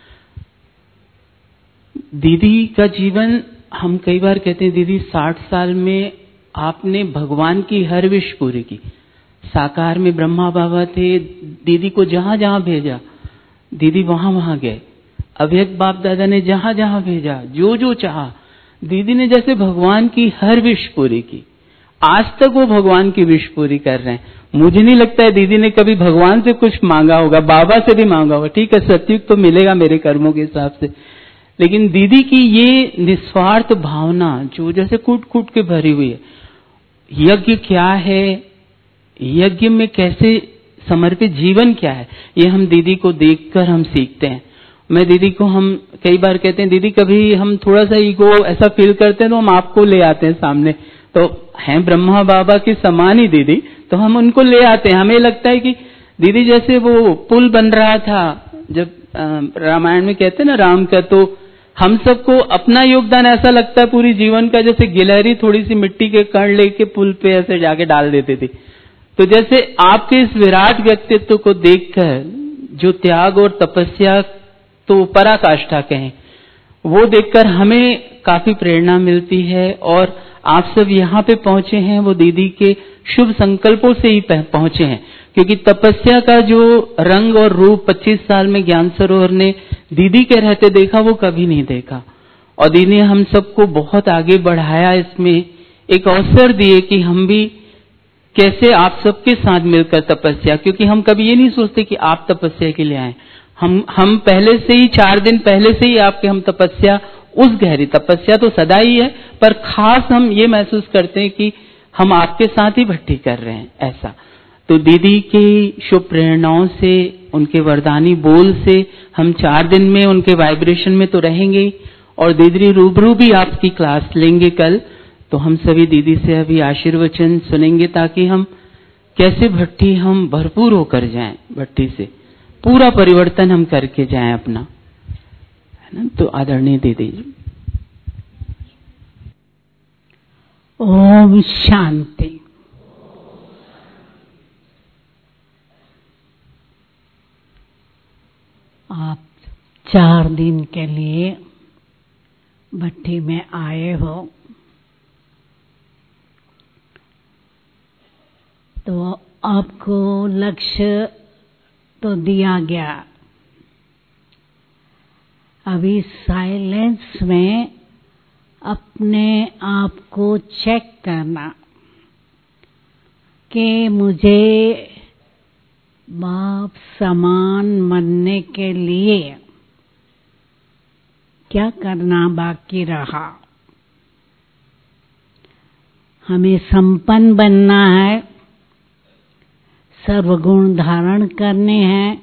दीदी का जीवन, हम कई बार कहते हैं दीदी 60 साल में आपने भगवान की हर विश पूरी की। साकार में ब्रह्मा बाबा थे, दीदी को जहां जहां भेजा दीदी वहां वहां गए। अव्यक्त बाप दादा ने जहां जहां भेजा, जो जो चाहा, दीदी ने जैसे भगवान की हर विश पूरी की। आज तक वो भगवान की विश पूरी कर रहे हैं। मुझे नहीं लगता है दीदी ने कभी भगवान से कुछ मांगा होगा, बाबा से भी मांगा होगा। ठीक है, सत्युग तो मिलेगा मेरे कर्मों के हिसाब से, लेकिन दीदी की ये निस्वार्थ भावना जो जैसे कूट कूट के भरी हुई है। यज्ञ क्या है, यज्ञ में कैसे समर्पित जीवन क्या है, ये हम दीदी को देखकर हम सीखते हैं। मैं दीदी को, हम कई बार कहते हैं दीदी कभी हम थोड़ा सा ईगो ऐसा फील करते हैं तो हम आपको ले आते हैं सामने। तो हैं ब्रह्मा बाबा की समान ही दीदी, तो हम उनको ले आते हैं। हमें लगता है कि दीदी जैसे वो पुल बन रहा था, जब रामायण में कहते हैं ना राम का, तो हम सबको अपना योगदान ऐसा लगता है पूरी जीवन का, जैसे गिलहरी थोड़ी सी मिट्टी के कण लेके पुल पे ऐसे जाके डाल देती थी। तो जैसे आपके इस विराट व्यक्तित्व को देखकर जो त्याग और तपस्या तो पराकाष्ठा कहें, वो देखकर हमें काफी प्रेरणा मिलती है। और आप सब यहाँ पे पहुंचे हैं वो दीदी के शुभ संकल्पों से ही पहुंचे हैं, क्योंकि तपस्या का जो रंग और रूप 25 साल में ज्ञान सरोवर ने दीदी के रहते देखा, वो कभी नहीं देखा। और दीदी ने हम सबको बहुत आगे बढ़ाया, इसमें एक अवसर दिए कि हम भी कैसे आप सबके साथ मिलकर तपस्या, क्योंकि हम कभी ये नहीं सोचते कि आप तपस्या के लिए आए। हम पहले से ही 4 दिन पहले से ही आपके हम तपस्या, उस गहरी तपस्या तो सदा ही है, पर खास हम ये महसूस करते हैं कि हम आपके साथ ही भट्टी कर रहे हैं, ऐसा। तो दीदी की शुभ प्रेरणाओं से, उनके वरदानी बोल से हम 4 दिन में उनके वाइब्रेशन में तो रहेंगे, और दीदी रूबरू भी आपकी क्लास लेंगे कल। तो हम सभी दीदी से अभी आशीर्वचन सुनेंगे, ताकि हम कैसे भट्टी हम भरपूर होकर जाएं, भट्टी से पूरा परिवर्तन हम करके जाएं अपना, है ना। तो आदरणीय दीदी जी। ओम शांति। आप 4 दिन के लिए भट्टी में आए हो, तो आपको लक्ष्य तो दिया गया। अभी साइलेंस में अपने आप को चेक करना कि मुझे बाप समान बनने के लिए क्या करना बाकी रहा। हमें संपन्न बनना है, सर्वगुण धारण करने हैं,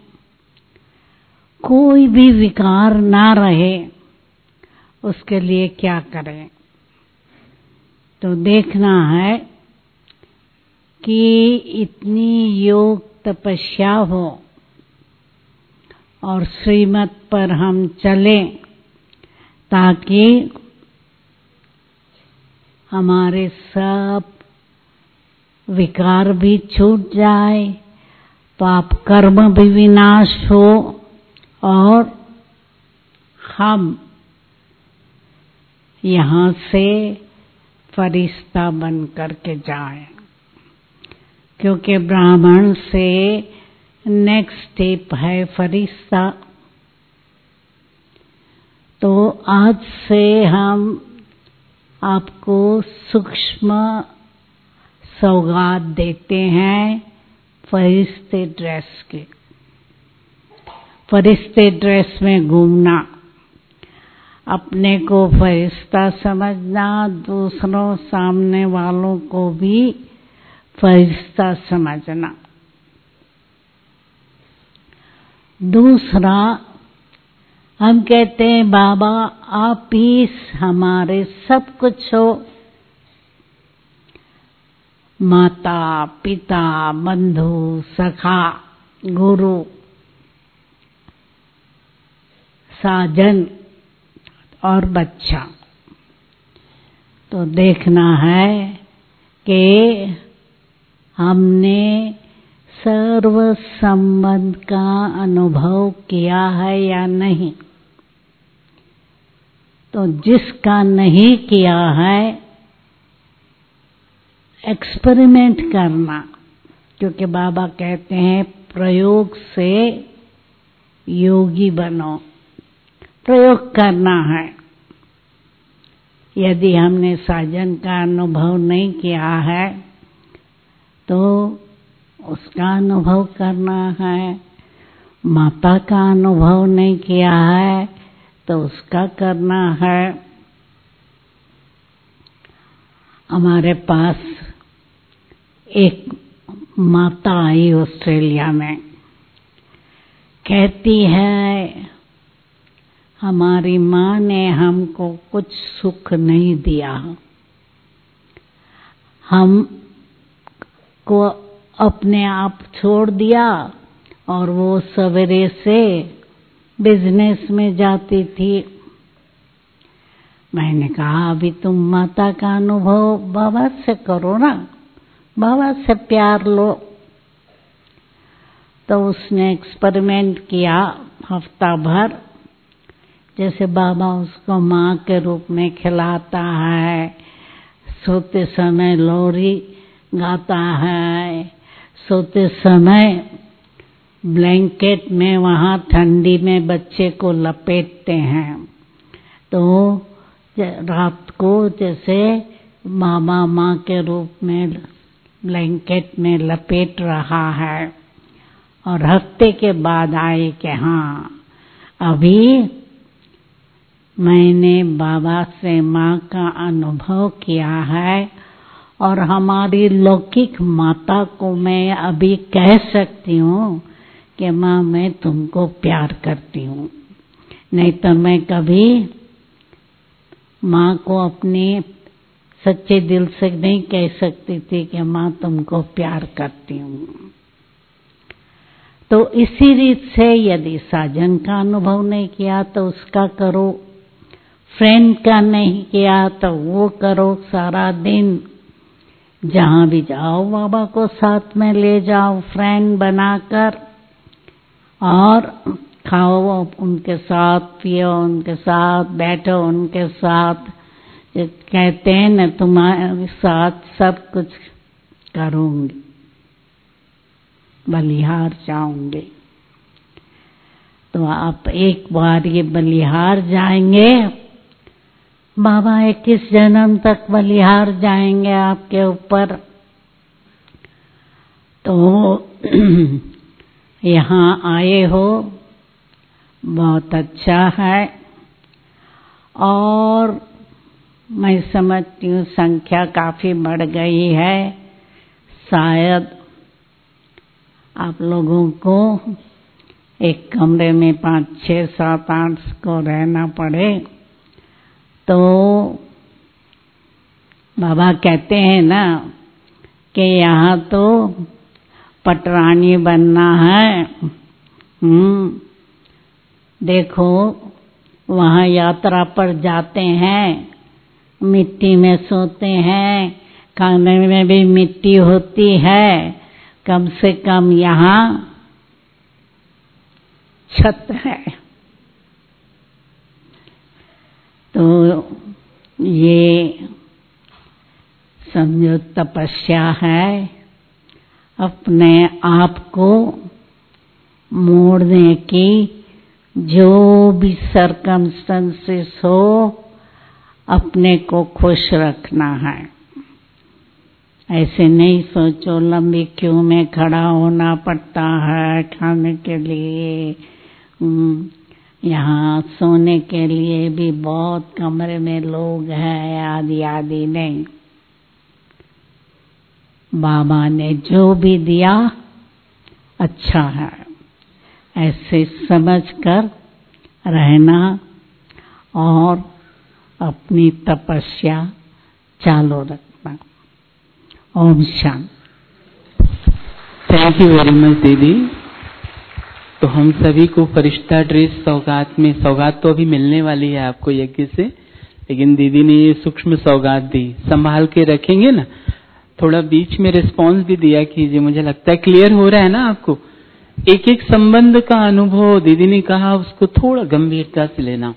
कोई भी विकार ना रहे, उसके लिए क्या करें। तो देखना है कि इतनी योग तपस्या हो और श्रीमत पर हम चलें, ताकि हमारे सब विकार भी छूट जाए, पाप कर्म भी विनाश हो, और हम यहाँ से फरिश्ता बन करके जाएं। क्योंकि ब्राह्मण से नेक्स्ट स्टेप है फरिश्ता। तो आज से हम आपको सूक्ष्म सौगात देते हैं फरिश्ते ड्रेस की। फरिश्ते ड्रेस में घूमना, अपने को फरिश्ता समझना, दूसरों सामने वालों को भी फरिश्ता समझना। दूसरा, हम कहते हैं बाबा आप ही हमारे सब कुछ हो, माता पिता बंधु सखा गुरु साजन और बच्चा। तो देखना है कि हमने सर्व संबंध का अनुभव किया है या नहीं। तो जिसका नहीं किया है एक्सपेरिमेंट करना, क्योंकि बाबा कहते हैं प्रयोग से योगी बनो, प्रयोग करना है। यदि हमने साजन का अनुभव नहीं किया है तो उसका अनुभव करना है, माता का अनुभव नहीं किया है तो उसका करना है। हमारे पास एक माता आई ऑस्ट्रेलिया में, कहती है हमारी माँ ने हमको कुछ सुख नहीं दिया, हम को अपने आप छोड़ दिया और वो सवेरे से बिजनेस में जाती थी। मैंने कहा अभी तुम माता का अनुभव बाबा से करो ना, बाबा से प्यार लो। तो उसने एक्सपेरिमेंट किया हफ्ता भर, जैसे बाबा उसको माँ के रूप में खिलाता है, सोते समय लोरी गाता है, सोते समय ब्लैंकेट में वहाँ ठंडी में बच्चे को लपेटते हैं। तो रात को जैसे मामा माँ के रूप में ब्लैंकेट में लपेट रहा है। और हफ्ते के बाद आए कि हाँ अभी मैंने बाबा से माँ का अनुभव किया है और हमारी लौकिक माता को मैं अभी कह सकती हूँ कि माँ मैं तुमको प्यार करती हूँ। नहीं तो मैं कभी माँ को अपने सच्चे दिल से नहीं कह सकती थी कि माँ तुमको प्यार करती हूँ। तो इसी रीत से यदि साजन का अनुभव नहीं किया तो उसका करो, फ्रेंड का नहीं किया तो वो करो। सारा दिन जहाँ भी जाओ बाबा को साथ में ले जाओ, फ्रेंड बनाकर, और खाओ उनके साथ, पियो उनके साथ, बैठो उनके साथ। कहते हैं न तुम्हारे साथ सब कुछ करूँगी, बलिहार जाऊंगी। तो आप एक बार ये बलिहार जाएंगे, बाबा 21 जन्म तक बलिहार जाएंगे आपके ऊपर। तो यहाँ आए हो बहुत अच्छा है। और मैं समझती हूँ संख्या काफी बढ़ गई है, शायद आप लोगों को एक कमरे में 5, 6, 7, 8 को रहना पड़े। तो बाबा कहते हैं ना कि यहाँ तो पटरानी बनना है। देखो वहाँ यात्रा पर जाते हैं, मिट्टी में सोते हैं, खाने में भी मिट्टी होती है, कम से कम यहाँ छत है। तो ये समझो तपस्या है, अपने आप को मोड़ने की। जो भी सरकमस्टेंसेस हो अपने को खुश रखना है। ऐसे नहीं सोचो लंबी क्यू में खड़ा होना पड़ता है खाने के लिए, यहाँ सोने के लिए भी बहुत कमरे में लोग हैं, आदि आदि नहीं। बाबा ने जो भी दिया अच्छा है, ऐसे समझकर रहना और अपनी तपस्या चालू रखना। ओम शांति। थैंक यू वेरी मच दीदी। तो हम सभी को फरिश्ता ड्रेस सौगात में, सौगात तो अभी मिलने वाली है आपको यज्ञ से, लेकिन दीदी ने ये सूक्ष्म सौगात दी, संभाल के रखेंगे ना। थोड़ा बीच में रिस्पॉन्स भी दिया कीजिए, मुझे लगता है क्लियर हो रहा है ना आपको। एक एक संबंध का अनुभव दीदी ने कहा, उसको थोड़ा गंभीरता से लेना।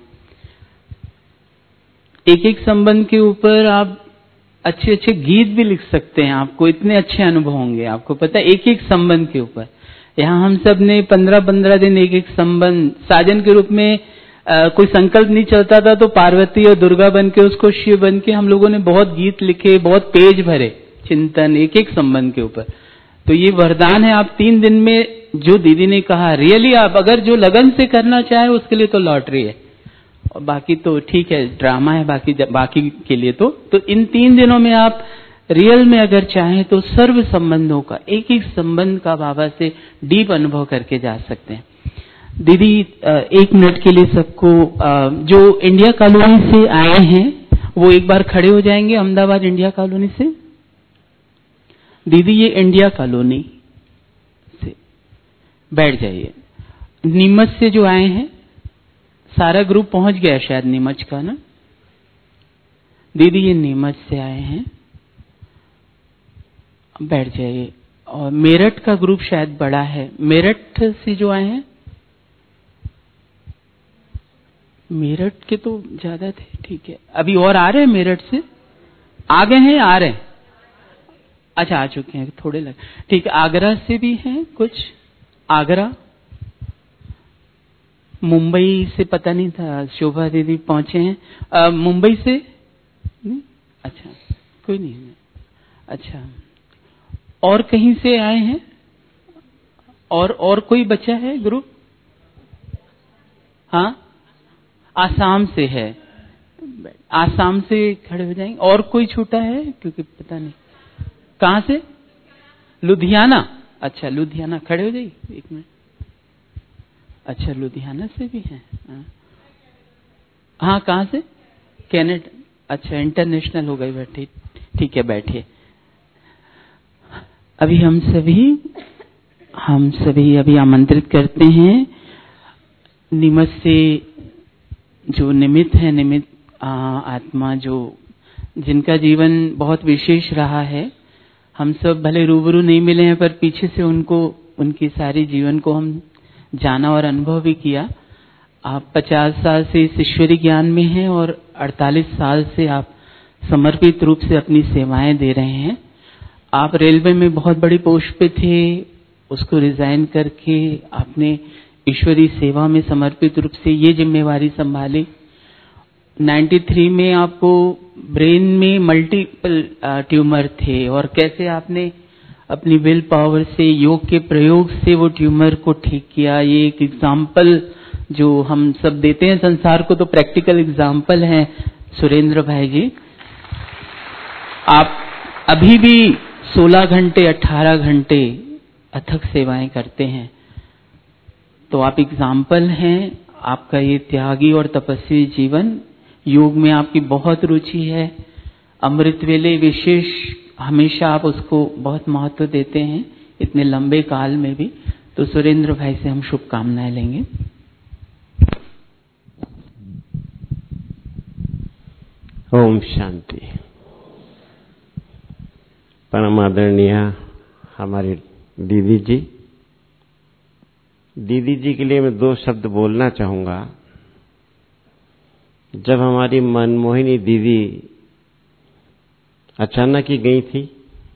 एक एक संबंध के ऊपर आप अच्छे अच्छे गीत भी लिख सकते हैं, आपको इतने अच्छे अनुभव होंगे। आपको पता है एक एक संबंध के ऊपर, यहाँ हम सब ने 15-15 दिन एक एक संबंध, साजन के रूप में कोई संकल्प नहीं चलता था तो पार्वती और दुर्गा बन के, उसको शिव बन के हम लोगों ने बहुत गीत लिखे, बहुत पेज भरे चिंतन एक एक संबंध के ऊपर। तो ये वरदान है, आप 3 दिन में जो दीदी ने कहा, रियली आप अगर जो लगन से करना चाहे उसके लिए तो लॉटरी है, और बाकी तो ठीक है, ड्रामा है बाकी के लिए तो इन 3 दिनों में आप रियल में अगर चाहें तो सर्व संबंधों का, एक एक संबंध का बाबा से डीप अनुभव करके जा सकते हैं। दीदी 1 मिनट के लिए सबको, जो इंडिया कॉलोनी से आए हैं वो एक बार खड़े हो जाएंगे, अहमदाबाद इंडिया कॉलोनी से। दीदी ये इंडिया कॉलोनी से बैठ जाइए। नीमच से जो आए हैं, सारा ग्रुप पहुंच गया शायद नीमच का ना। दीदी ये नीमच से आए हैं, बैठ जाइए। और मेरठ का ग्रुप शायद बड़ा है, मेरठ से जो आए हैं, मेरठ के तो ज्यादा थे, ठीक है। अभी और आ रहे हैं मेरठ से, आ गए हैं, आ रहे हैं, अच्छा आ चुके हैं, थोड़े लग, ठीक है। आगरा से भी हैं कुछ, आगरा, मुंबई से पता नहीं था, शोभा दीदी पहुंचे हैं। मुंबई से नहीं? अच्छा कोई नहीं, अच्छा। और कहीं से आए हैं? और कोई बचा है ग्रुप? हाँ, आसाम से है, आसाम से खड़े हो जाएंगे। और कोई छूटा है? क्योंकि पता नहीं कहाँ से, लुधियाना, अच्छा लुधियाना, खड़े हो जाइए 1 मिनट। अच्छा लुधियाना से भी हैं, हाँ कहाँ से, कनाडा, अच्छा इंटरनेशनल हो गई, बैठिए, ठीक है बैठिए। अभी हम सभी अभी आमंत्रित करते हैं निमित्त से, जो निमित्त है, निमित्त आत्मा, जो जिनका जीवन बहुत विशेष रहा है। हम सब भले रूबरू नहीं मिले हैं, पर पीछे से उनकी सारी जीवन को हम जाना और अनुभव भी किया। आप 50 साल से इस ईश्वरी ज्ञान में हैं और 48 साल से आप समर्पित रूप से अपनी सेवाएं दे रहे हैं। आप रेलवे में बहुत बड़ी पोस्ट पे थे, उसको रिजाइन करके आपने ईश्वरी सेवा में समर्पित रूप से ये जिम्मेवारी संभाली। 93 में आपको ब्रेन में मल्टीपल ट्यूमर थे, और कैसे आपने अपनी विल पावर से, योग के प्रयोग से वो ट्यूमर को ठीक किया। ये एक एग्जाम्पल जो हम सब देते हैं संसार को, तो प्रैक्टिकल एग्जाम्पल हैं सुरेंद्र भाई जी। आप अभी भी 16 घंटे 18 घंटे अथक सेवाएं करते हैं, तो आप एग्जाम्पल हैं। आपका ये त्यागी और तपस्वी जीवन, योग में आपकी बहुत रुचि है, अमृत वेले विशेष हमेशा आप उसको बहुत महत्व देते हैं, इतने लंबे काल में भी। तो सुरेंद्र भाई से हम शुभकामनाएं लेंगे। ओम शांति। परम आदरणीय हमारे दीदी जी के लिए मैं 2 शब्द बोलना चाहूंगा। जब हमारी मनमोहिनी दीदी अचानक ही गई थी,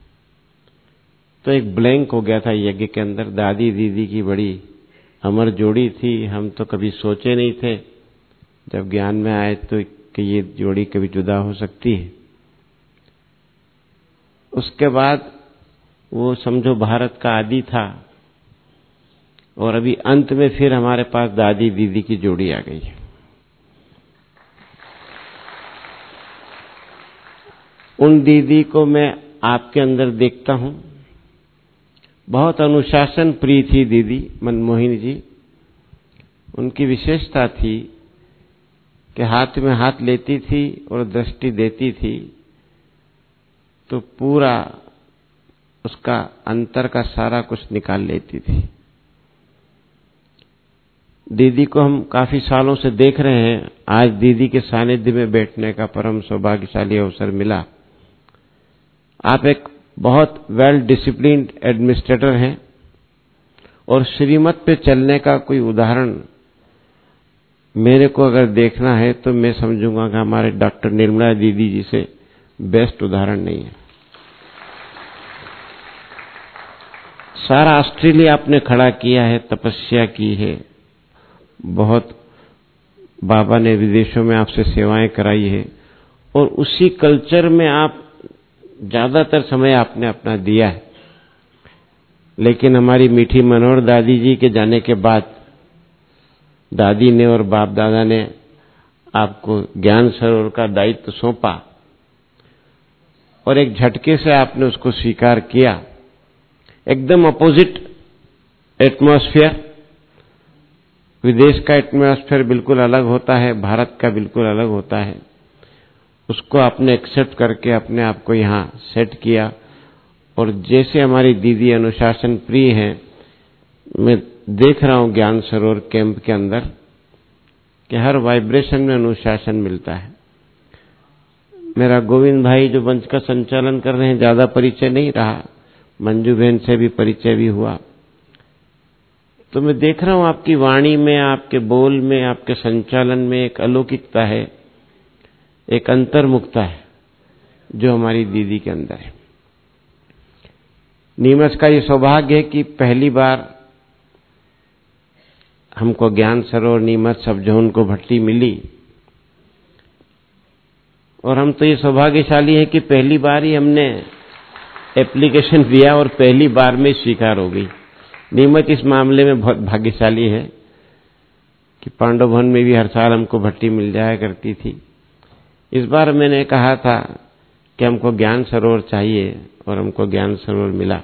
तो एक ब्लैंक हो गया था यज्ञ के अंदर। दादी दीदी की बड़ी अमर जोड़ी थी, हम तो कभी सोचे नहीं थे, जब ज्ञान में आए तो कि ये जोड़ी कभी जुदा हो सकती है। उसके बाद वो समझो भारत का आदि था, और अभी अंत में फिर हमारे पास दादी दीदी की जोड़ी आ गई है। उन दीदी को मैं आपके अंदर देखता हूं। बहुत अनुशासन प्रिय थी दीदी मनमोहिनी जी। उनकी विशेषता थी कि हाथ में हाथ लेती थी और दृष्टि देती थी, तो पूरा उसका अंतर का सारा कुछ निकाल लेती थी। दीदी को हम काफी सालों से देख रहे हैं। आज दीदी के सानिध्य में बैठने का परम सौभाग्यशाली अवसर मिला। आप एक बहुत वेल डिसिप्लिन्ड एडमिनिस्ट्रेटर हैं और श्रीमत पे चलने का कोई उदाहरण मेरे को अगर देखना है तो मैं समझूंगा कि हमारे डॉक्टर निर्मला दीदी जी से बेस्ट उदाहरण नहीं है। सारा ऑस्ट्रेलिया आपने खड़ा किया है, तपस्या की है, बहुत बाबा ने विदेशों में आपसे सेवाएं कराई है और उसी कल्चर में आप ज्यादातर समय आपने अपना दिया है। लेकिन हमारी मीठी मनोहर दादी जी के जाने के बाद दादी ने और बाप दादा ने आपको ज्ञान सरोवर का दायित्व सौंपा और एक झटके से आपने उसको स्वीकार किया। एकदम अपोजिट एटमॉस्फेयर, विदेश का एटमॉस्फेयर बिल्कुल अलग होता है, भारत का बिल्कुल अलग होता है। उसको आपने एक्सेप्ट करके अपने आप को यहाँ सेट किया और जैसे हमारी दीदी अनुशासन प्रिय हैं, मैं देख रहा हूँ ज्ञान सरोवर कैंप के अंदर कि हर वाइब्रेशन में अनुशासन मिलता है। मेरा गोविंद भाई जो मंच का संचालन कर रहे हैं, ज्यादा परिचय नहीं रहा, मंजू बहन से भी परिचय भी हुआ, तो मैं देख रहा हूं आपकी वाणी में, आपके बोल में, आपके संचालन में एक अलौकिकता है, एक अंतर्मुखता है जो हमारी दीदी के अंदर है। नीमच का ये सौभाग्य है कि पहली बार हमको ज्ञान सरोवर नीमच सब जोन को भट्टी मिली और हम तो ये सौभाग्यशाली है कि पहली बार ही हमने एप्लीकेशन दिया और पहली बार में स्वीकार हो गई। नीमच इस मामले में बहुत भाग्यशाली है कि पांडव भवन में भी हर साल हमको भट्टी मिल जाया करती थी। इस बार मैंने कहा था कि हमको ज्ञान सरोवर चाहिए और हमको ज्ञान सरोवर मिला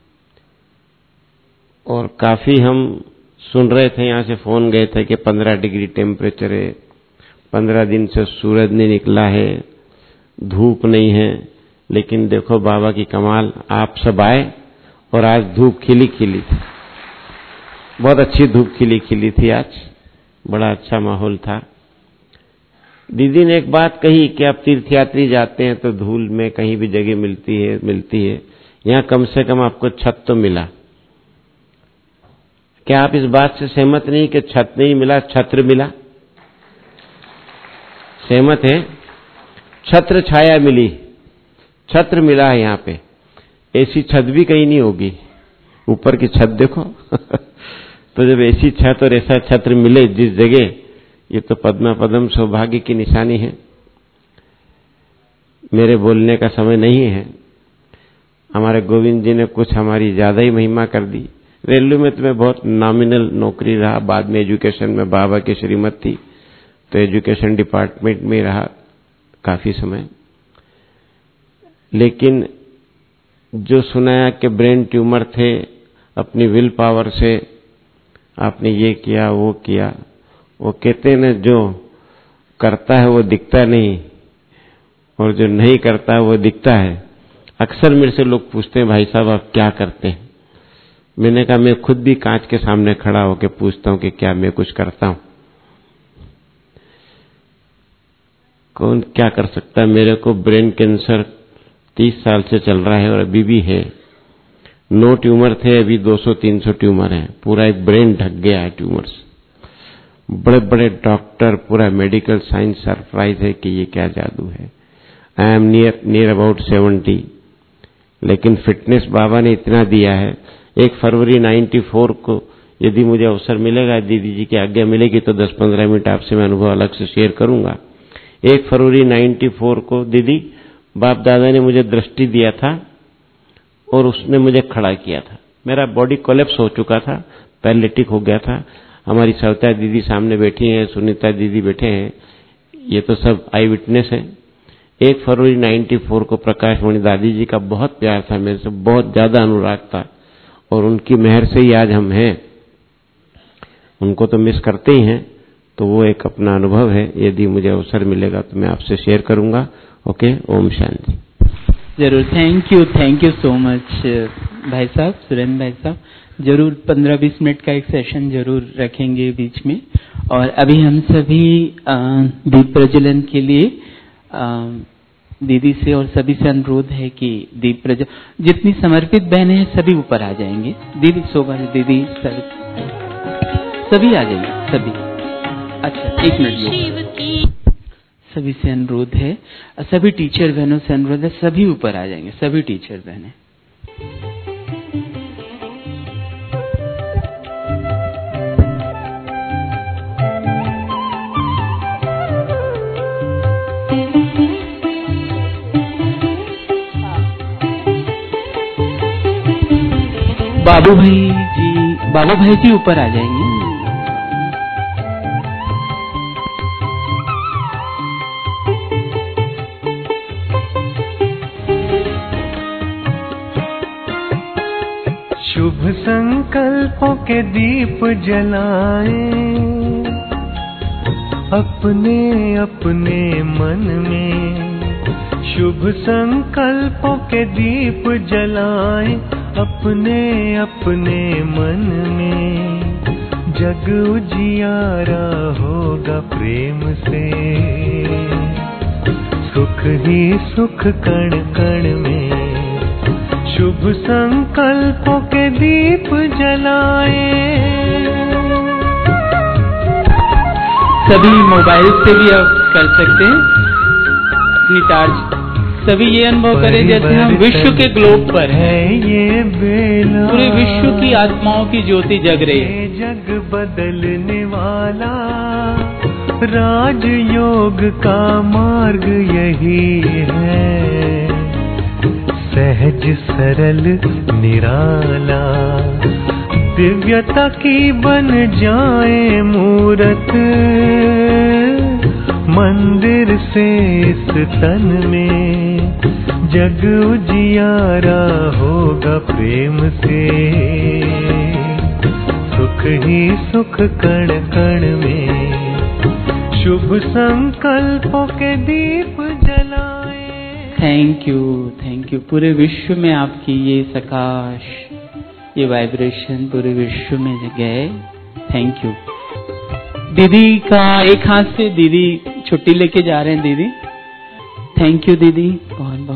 और काफी हम सुन रहे थे, यहाँ से फोन गए थे कि 15 डिग्री टेम्परेचर है, 15 दिन से सूरज नहीं निकला है, धूप नहीं है। लेकिन देखो बाबा की कमाल, आप सब आए और आज धूप खिली खिली थी, बहुत अच्छी धूप खिली खिली थी। आज बड़ा अच्छा माहौल था। दीदी ने एक बात कही कि आप तीर्थयात्री जाते हैं तो धूल में कहीं भी जगह मिलती है, यहाँ कम से कम आपको छत तो मिला। क्या आप इस बात से सहमत नहीं कि छत नहीं मिला, छत्र मिला? सहमत है? छत्र छाया मिली, छत्र मिला है यहाँ पे। ऐसी छत भी कहीं नहीं होगी, ऊपर की छत देखो तो जब ऐसी छत और ऐसा छत्र मिले जिस जगह, ये तो पद्मा पदम सौभाग्य की निशानी है। मेरे बोलने का समय नहीं है। हमारे गोविंद जी ने कुछ हमारी ज्यादा ही महिमा कर दी। रेलवे में तो मैं बहुत नॉमिनल नौकरी रहा, बाद में एजुकेशन में बाबा की श्रीमत थी तो एजुकेशन डिपार्टमेंट में रहा काफी समय। लेकिन जो सुनाया कि ब्रेन ट्यूमर थे, अपनी विल पावर से आपने ये किया वो किया, वो कहते हैं ना जो करता है वो दिखता नहीं और जो नहीं करता है वो दिखता है। अक्सर मेरे से लोग पूछते हैं भाई साहब आप क्या करते हैं? मैंने कहा मैं खुद भी कांच के सामने खड़ा होकर पूछता हूं कि क्या मैं कुछ करता हूं? कौन क्या कर सकता है? मेरे को ब्रेन कैंसर 30 साल से चल रहा है और अभी भी है। 9 ट्यूमर थे, अभी 200-300 ट्यूमर हैं। पूरा एक ब्रेन ढक गया है ट्यूमर से। बड़े बड़े डॉक्टर, पूरा मेडिकल साइंस सरप्राइज है कि ये क्या जादू है। आई एम नियर अबाउट 70, लेकिन फिटनेस बाबा ने इतना दिया है। 1 फरवरी 94 को यदि मुझे अवसर मिलेगा, दीदी जी की आज्ञा मिलेगी तो 10-15 मिनट आपसे मैं अनुभव अलग से शेयर करूंगा। 1 फरवरी 94 को दीदी बाप दादा ने मुझे दृष्टि दिया था और उसने मुझे खड़ा किया था। मेरा बॉडी कोलैप्स हो चुका था, पैरालिटिक हो गया था। हमारी सविता दीदी सामने बैठी हैं, सुनीता दीदी बैठे हैं, ये तो सब आई विटनेस है। 1 फरवरी 94 को प्रकाश मणि दादी जी का बहुत प्यार था मेरे से, बहुत ज्यादा अनुराग था और उनकी मेहर से ही आज हम हैं। उनको तो मिस करते ही हैं, तो वो एक अपना अनुभव है। यदि मुझे अवसर मिलेगा तो मैं आपसे शेयर करूंगा। ओके, ओम शांति। जरूर। थैंक यू सो मच भाई साहब, सुरेंद्र भाई साहब। जरूर 15-20 मिनट का एक सेशन जरूर रखेंगे बीच में। और अभी हम सभी दीप प्रज्वलन के लिए दीदी से और सभी से अनुरोध है कि दीप प्रज्वलन, जितनी समर्पित बहनें हैं सभी ऊपर आ जाएंगे। दीदी शोभा दीदी सभी आ जाइए, सभी। अच्छा, एक मिनट, सभी से अनुरोध है, सभी टीचर बहनों से अनुरोध है, सभी ऊपर आ जाएंगे, सभी टीचर बहनें। बाबू भाई जी ऊपर आ जाएंगे। शुभ संकल्पों के दीप जलाएं अपने अपने मन में। शुभ संकल्पों के दीप जलाएं अपने अपने मन में। जग उजियारा होगा प्रेम से, सुख ही सुख कण कण में। शुभ संकल्पों के दीप जलाएं। सभी मोबाइल से भी अब कर सकते हैं अपनी टार्च। सभी ये अनुभव करें जैसे हम विश्व के ग्लोब पर है, ये बेला पूरे विश्व की आत्माओं की ज्योति जग रही है। जग बदलने वाला राजयोग का मार्ग यही है। सहज सरल निराला दिव्यता की बन जाए मूरत। मंदिर से इस तन में जग उजियारा होगा प्रेम से। सुख ही सुख कण कण में। शुभ संकल्पों के दीप जलाएं। थैंक यू पूरे विश्व में आपकी ये प्रकाश, ये वाइब्रेशन पूरे विश्व में गए। Thank you. दीदी का एक हाथ से, दीदी छुट्टी लेके जा रहे हैं दीदी। थैंक यू दीदी, बहुत बहुत